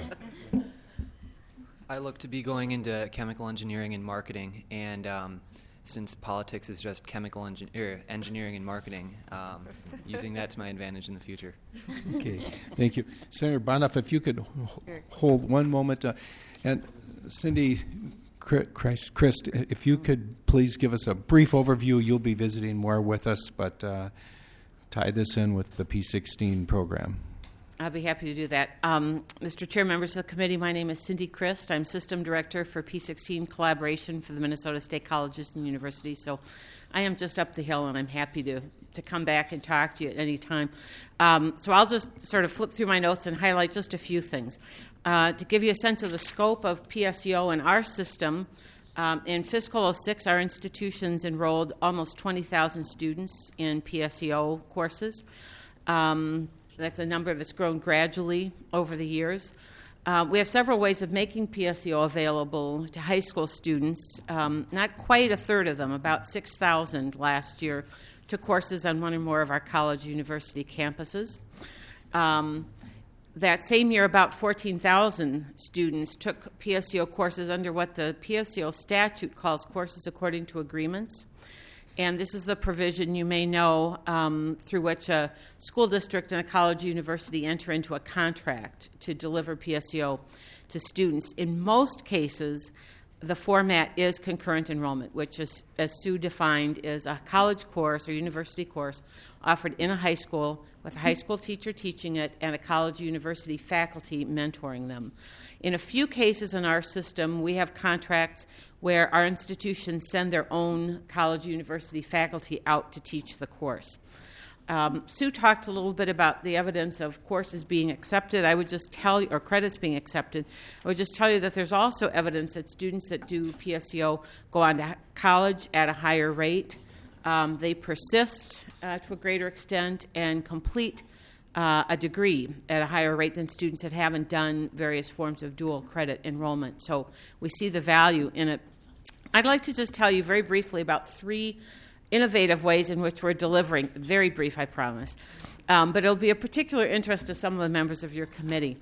I look to be going into chemical engineering and marketing, and since politics is just chemical engineering and marketing, using that to my advantage in the future. Okay, thank you. Senator Bonoff, if you could hold one moment. And Cindy Christ, if you could please give us a brief overview. You'll be visiting more with us, but tie this in with the P16 program. I'll be happy to do that. Mr. Chair, members of the committee, my name is Cindy Christ. I'm System Director for P16 Collaboration for the Minnesota State Colleges and Universities. So I am just up the hill, and I'm happy to come back and talk to you at any time. So I'll just sort of flip through my notes and highlight just a few things. To give you a sense of the scope of PSEO and our system, in fiscal 06, our institutions enrolled almost 20,000 students in PSEO courses. That's a number that's grown gradually over the years. We have several ways of making PSEO available to high school students. Not quite a third of them, about 6,000 last year, took courses on one or more of our college university campuses. That same year, about 14,000 students took PSEO courses under what the PSEO statute calls courses according to agreements. And this is the provision, you may know, through which a school district and a college or university enter into a contract to deliver PSEO to students. In most cases, the format is concurrent enrollment, which is, as Sue defined, is a college course or university course offered in a high school with a high school teacher teaching it and a college or university faculty mentoring them. In a few cases in our system, we have contracts where our institutions send their own college or university faculty out to teach the course. Sue talked a little bit about the evidence of courses being accepted. I would just tell you, or credits being accepted, I would just tell you that there's also evidence that students that do PSEO go on to college at a higher rate. They persist to a greater extent and complete a degree at a higher rate than students that haven't done various forms of dual credit enrollment. So we see the value in it. I'd like to just tell you very briefly about 3 innovative ways in which we're delivering. Very brief, I promise. But it'll be of particular interest to some of the members of your committee.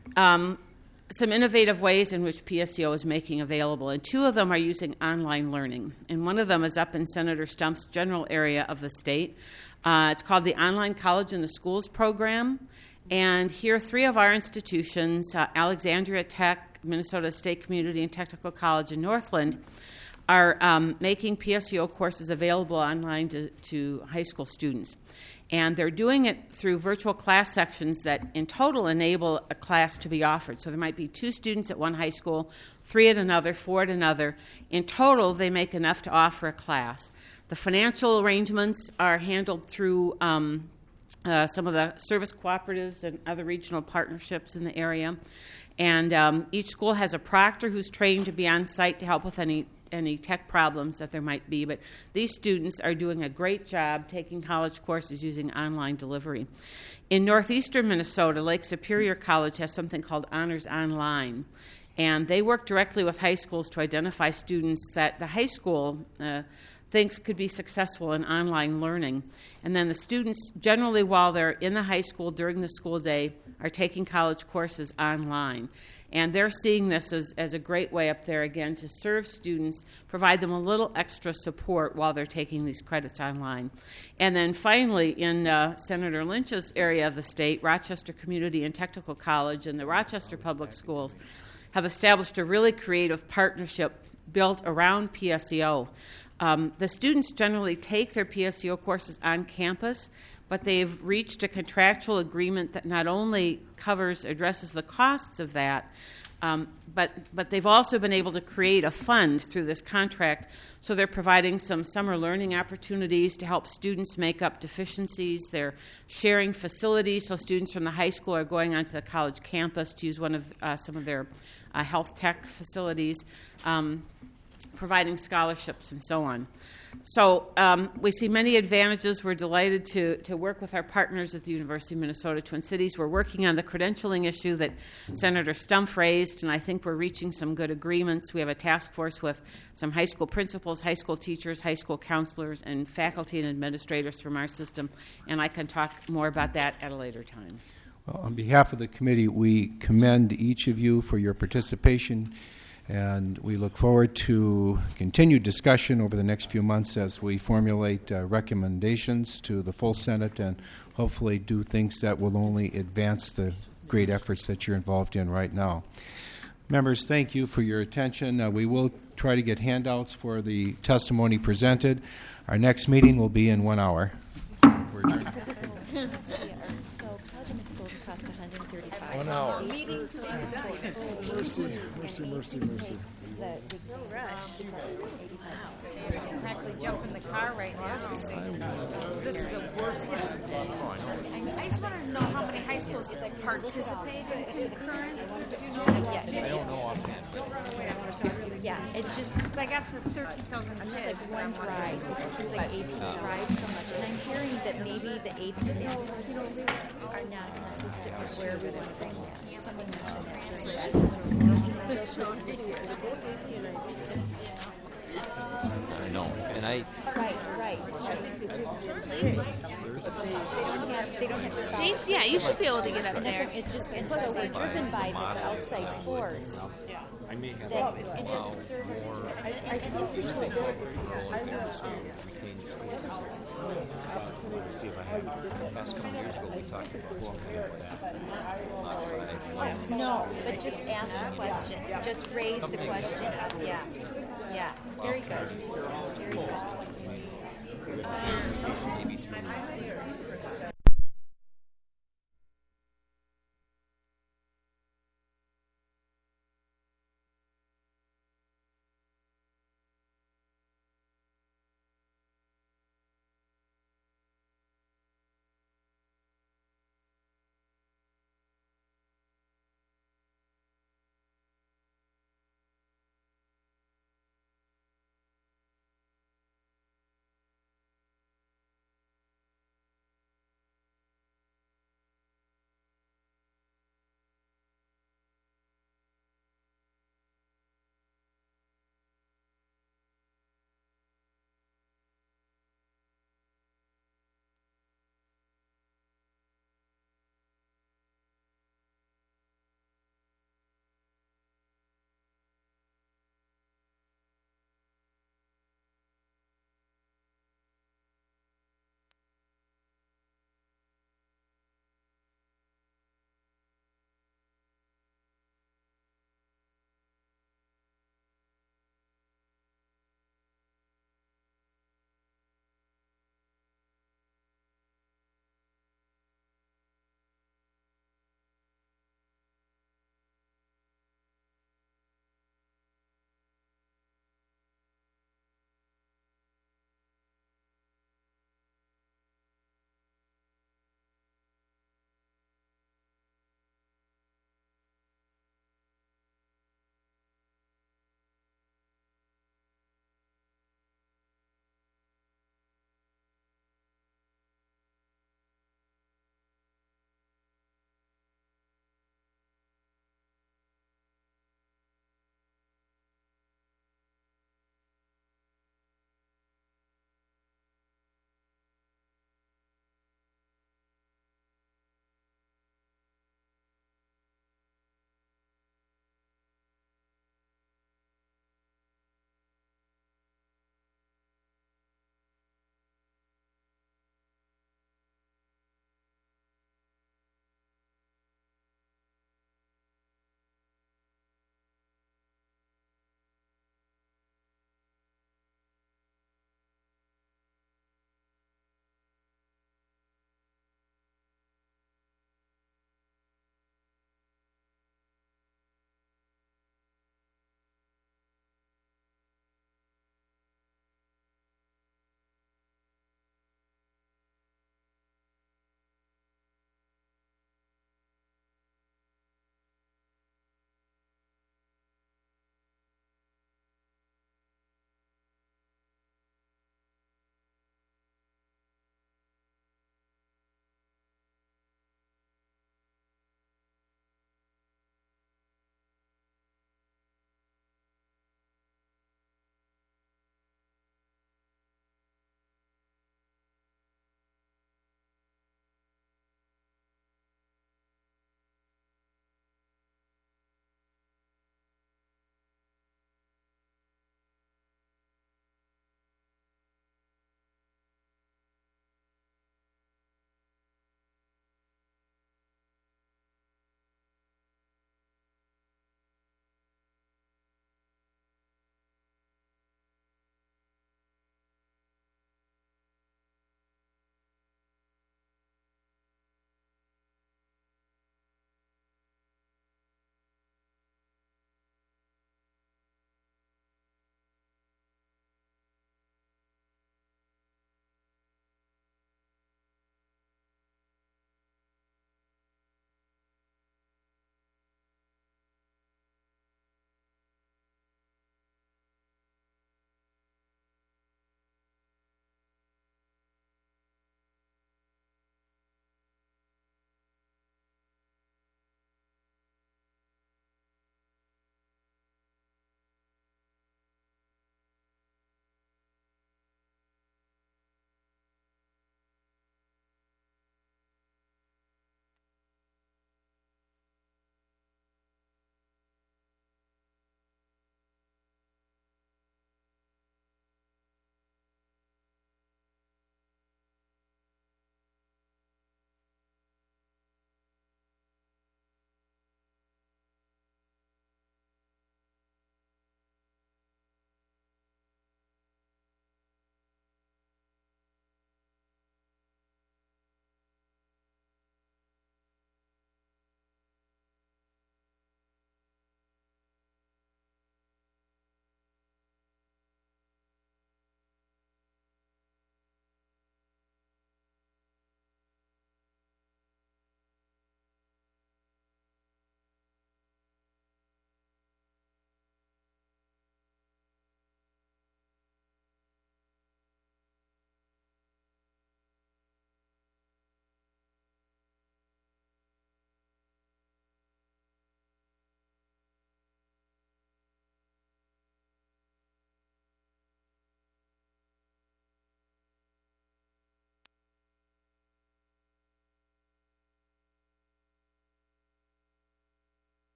Some innovative ways in which PSEO is making available, and 2 of them are using online learning. And one of them is up in Senator Stumpf's general area of the state. It's called the Online College in the Schools program. And here 3 of our institutions, Alexandria Tech, Minnesota State Community and Technical College, and Northland, are making PSEO courses available online to high school students. And they're doing it through virtual class sections that in total enable a class to be offered. So there might be 2 students at one high school, 3 at another, 4 at another. In total, they make enough to offer a class. The financial arrangements are handled through some of the service cooperatives and other regional partnerships in the area. And each school has a proctor who's trained to be on site to help with any tech problems that there might be, but these students are doing a great job taking college courses using online delivery. In northeastern Minnesota, Lake Superior College has something called Honors Online, and they work directly with high schools to identify students that the high school thinks could be successful in online learning. And then the students, generally while they're in the high school during the school day, are taking college courses online. And they're seeing this as a great way up there, again, to serve students, provide them a little extra support while they're taking these credits online. And then finally, in Senator Lynch's area of the state, Rochester Community and Technical College and the Rochester Public Schools have established a really creative partnership built around PSEO. The students generally take their PSEO courses on campus, but they've reached a contractual agreement that not only addresses the costs of that, but they've also been able to create a fund through this contract. So they're providing some summer learning opportunities to help students make up deficiencies. They're sharing facilities, so students from the high school are going onto the college campus to use some of their health tech facilities, providing scholarships and so on. So we see many advantages. We're delighted to work with our partners at the University of Minnesota Twin Cities. We're working on the credentialing issue that Senator Stumpf raised, and I think we're reaching some good agreements. We have a task force with some high school principals, high school teachers, high school counselors, and faculty and administrators from our system, and I can talk more about that at a later time. Well, on behalf of the committee, we commend each of you for your participation, and we look forward to continued discussion over the next few months as we formulate recommendations to the full Senate and hopefully do things that will only advance the great efforts that you're involved in right now. Members, thank you for your attention. We will try to get handouts for the testimony presented. Our next meeting will be in 1 hour. We're adjourned. Cost 135. 1 hour. Meetings Mercy. No rush. Practically jump in the car right now. This is the worst thing. I just want to know how many high schools participate in concurrent. Do you know? I don't know offhand. Yeah, it's just I got for 13,000 kids. Just like one drive. It just seems like AP drives so much, and I'm hearing that maybe the AP courses are not consistent with where we want to bring them. Someone mentioned I know, and I. Right. They don't have James, yeah, you should be able to get up there. It's just, and so we're driven by this outside force. I may have That it doesn't serve us. I still think so. See if I have. The past couple years ago, we talked about that. No, but just ask the question. Just raise the question. Yeah. Yeah. Very good. Very good.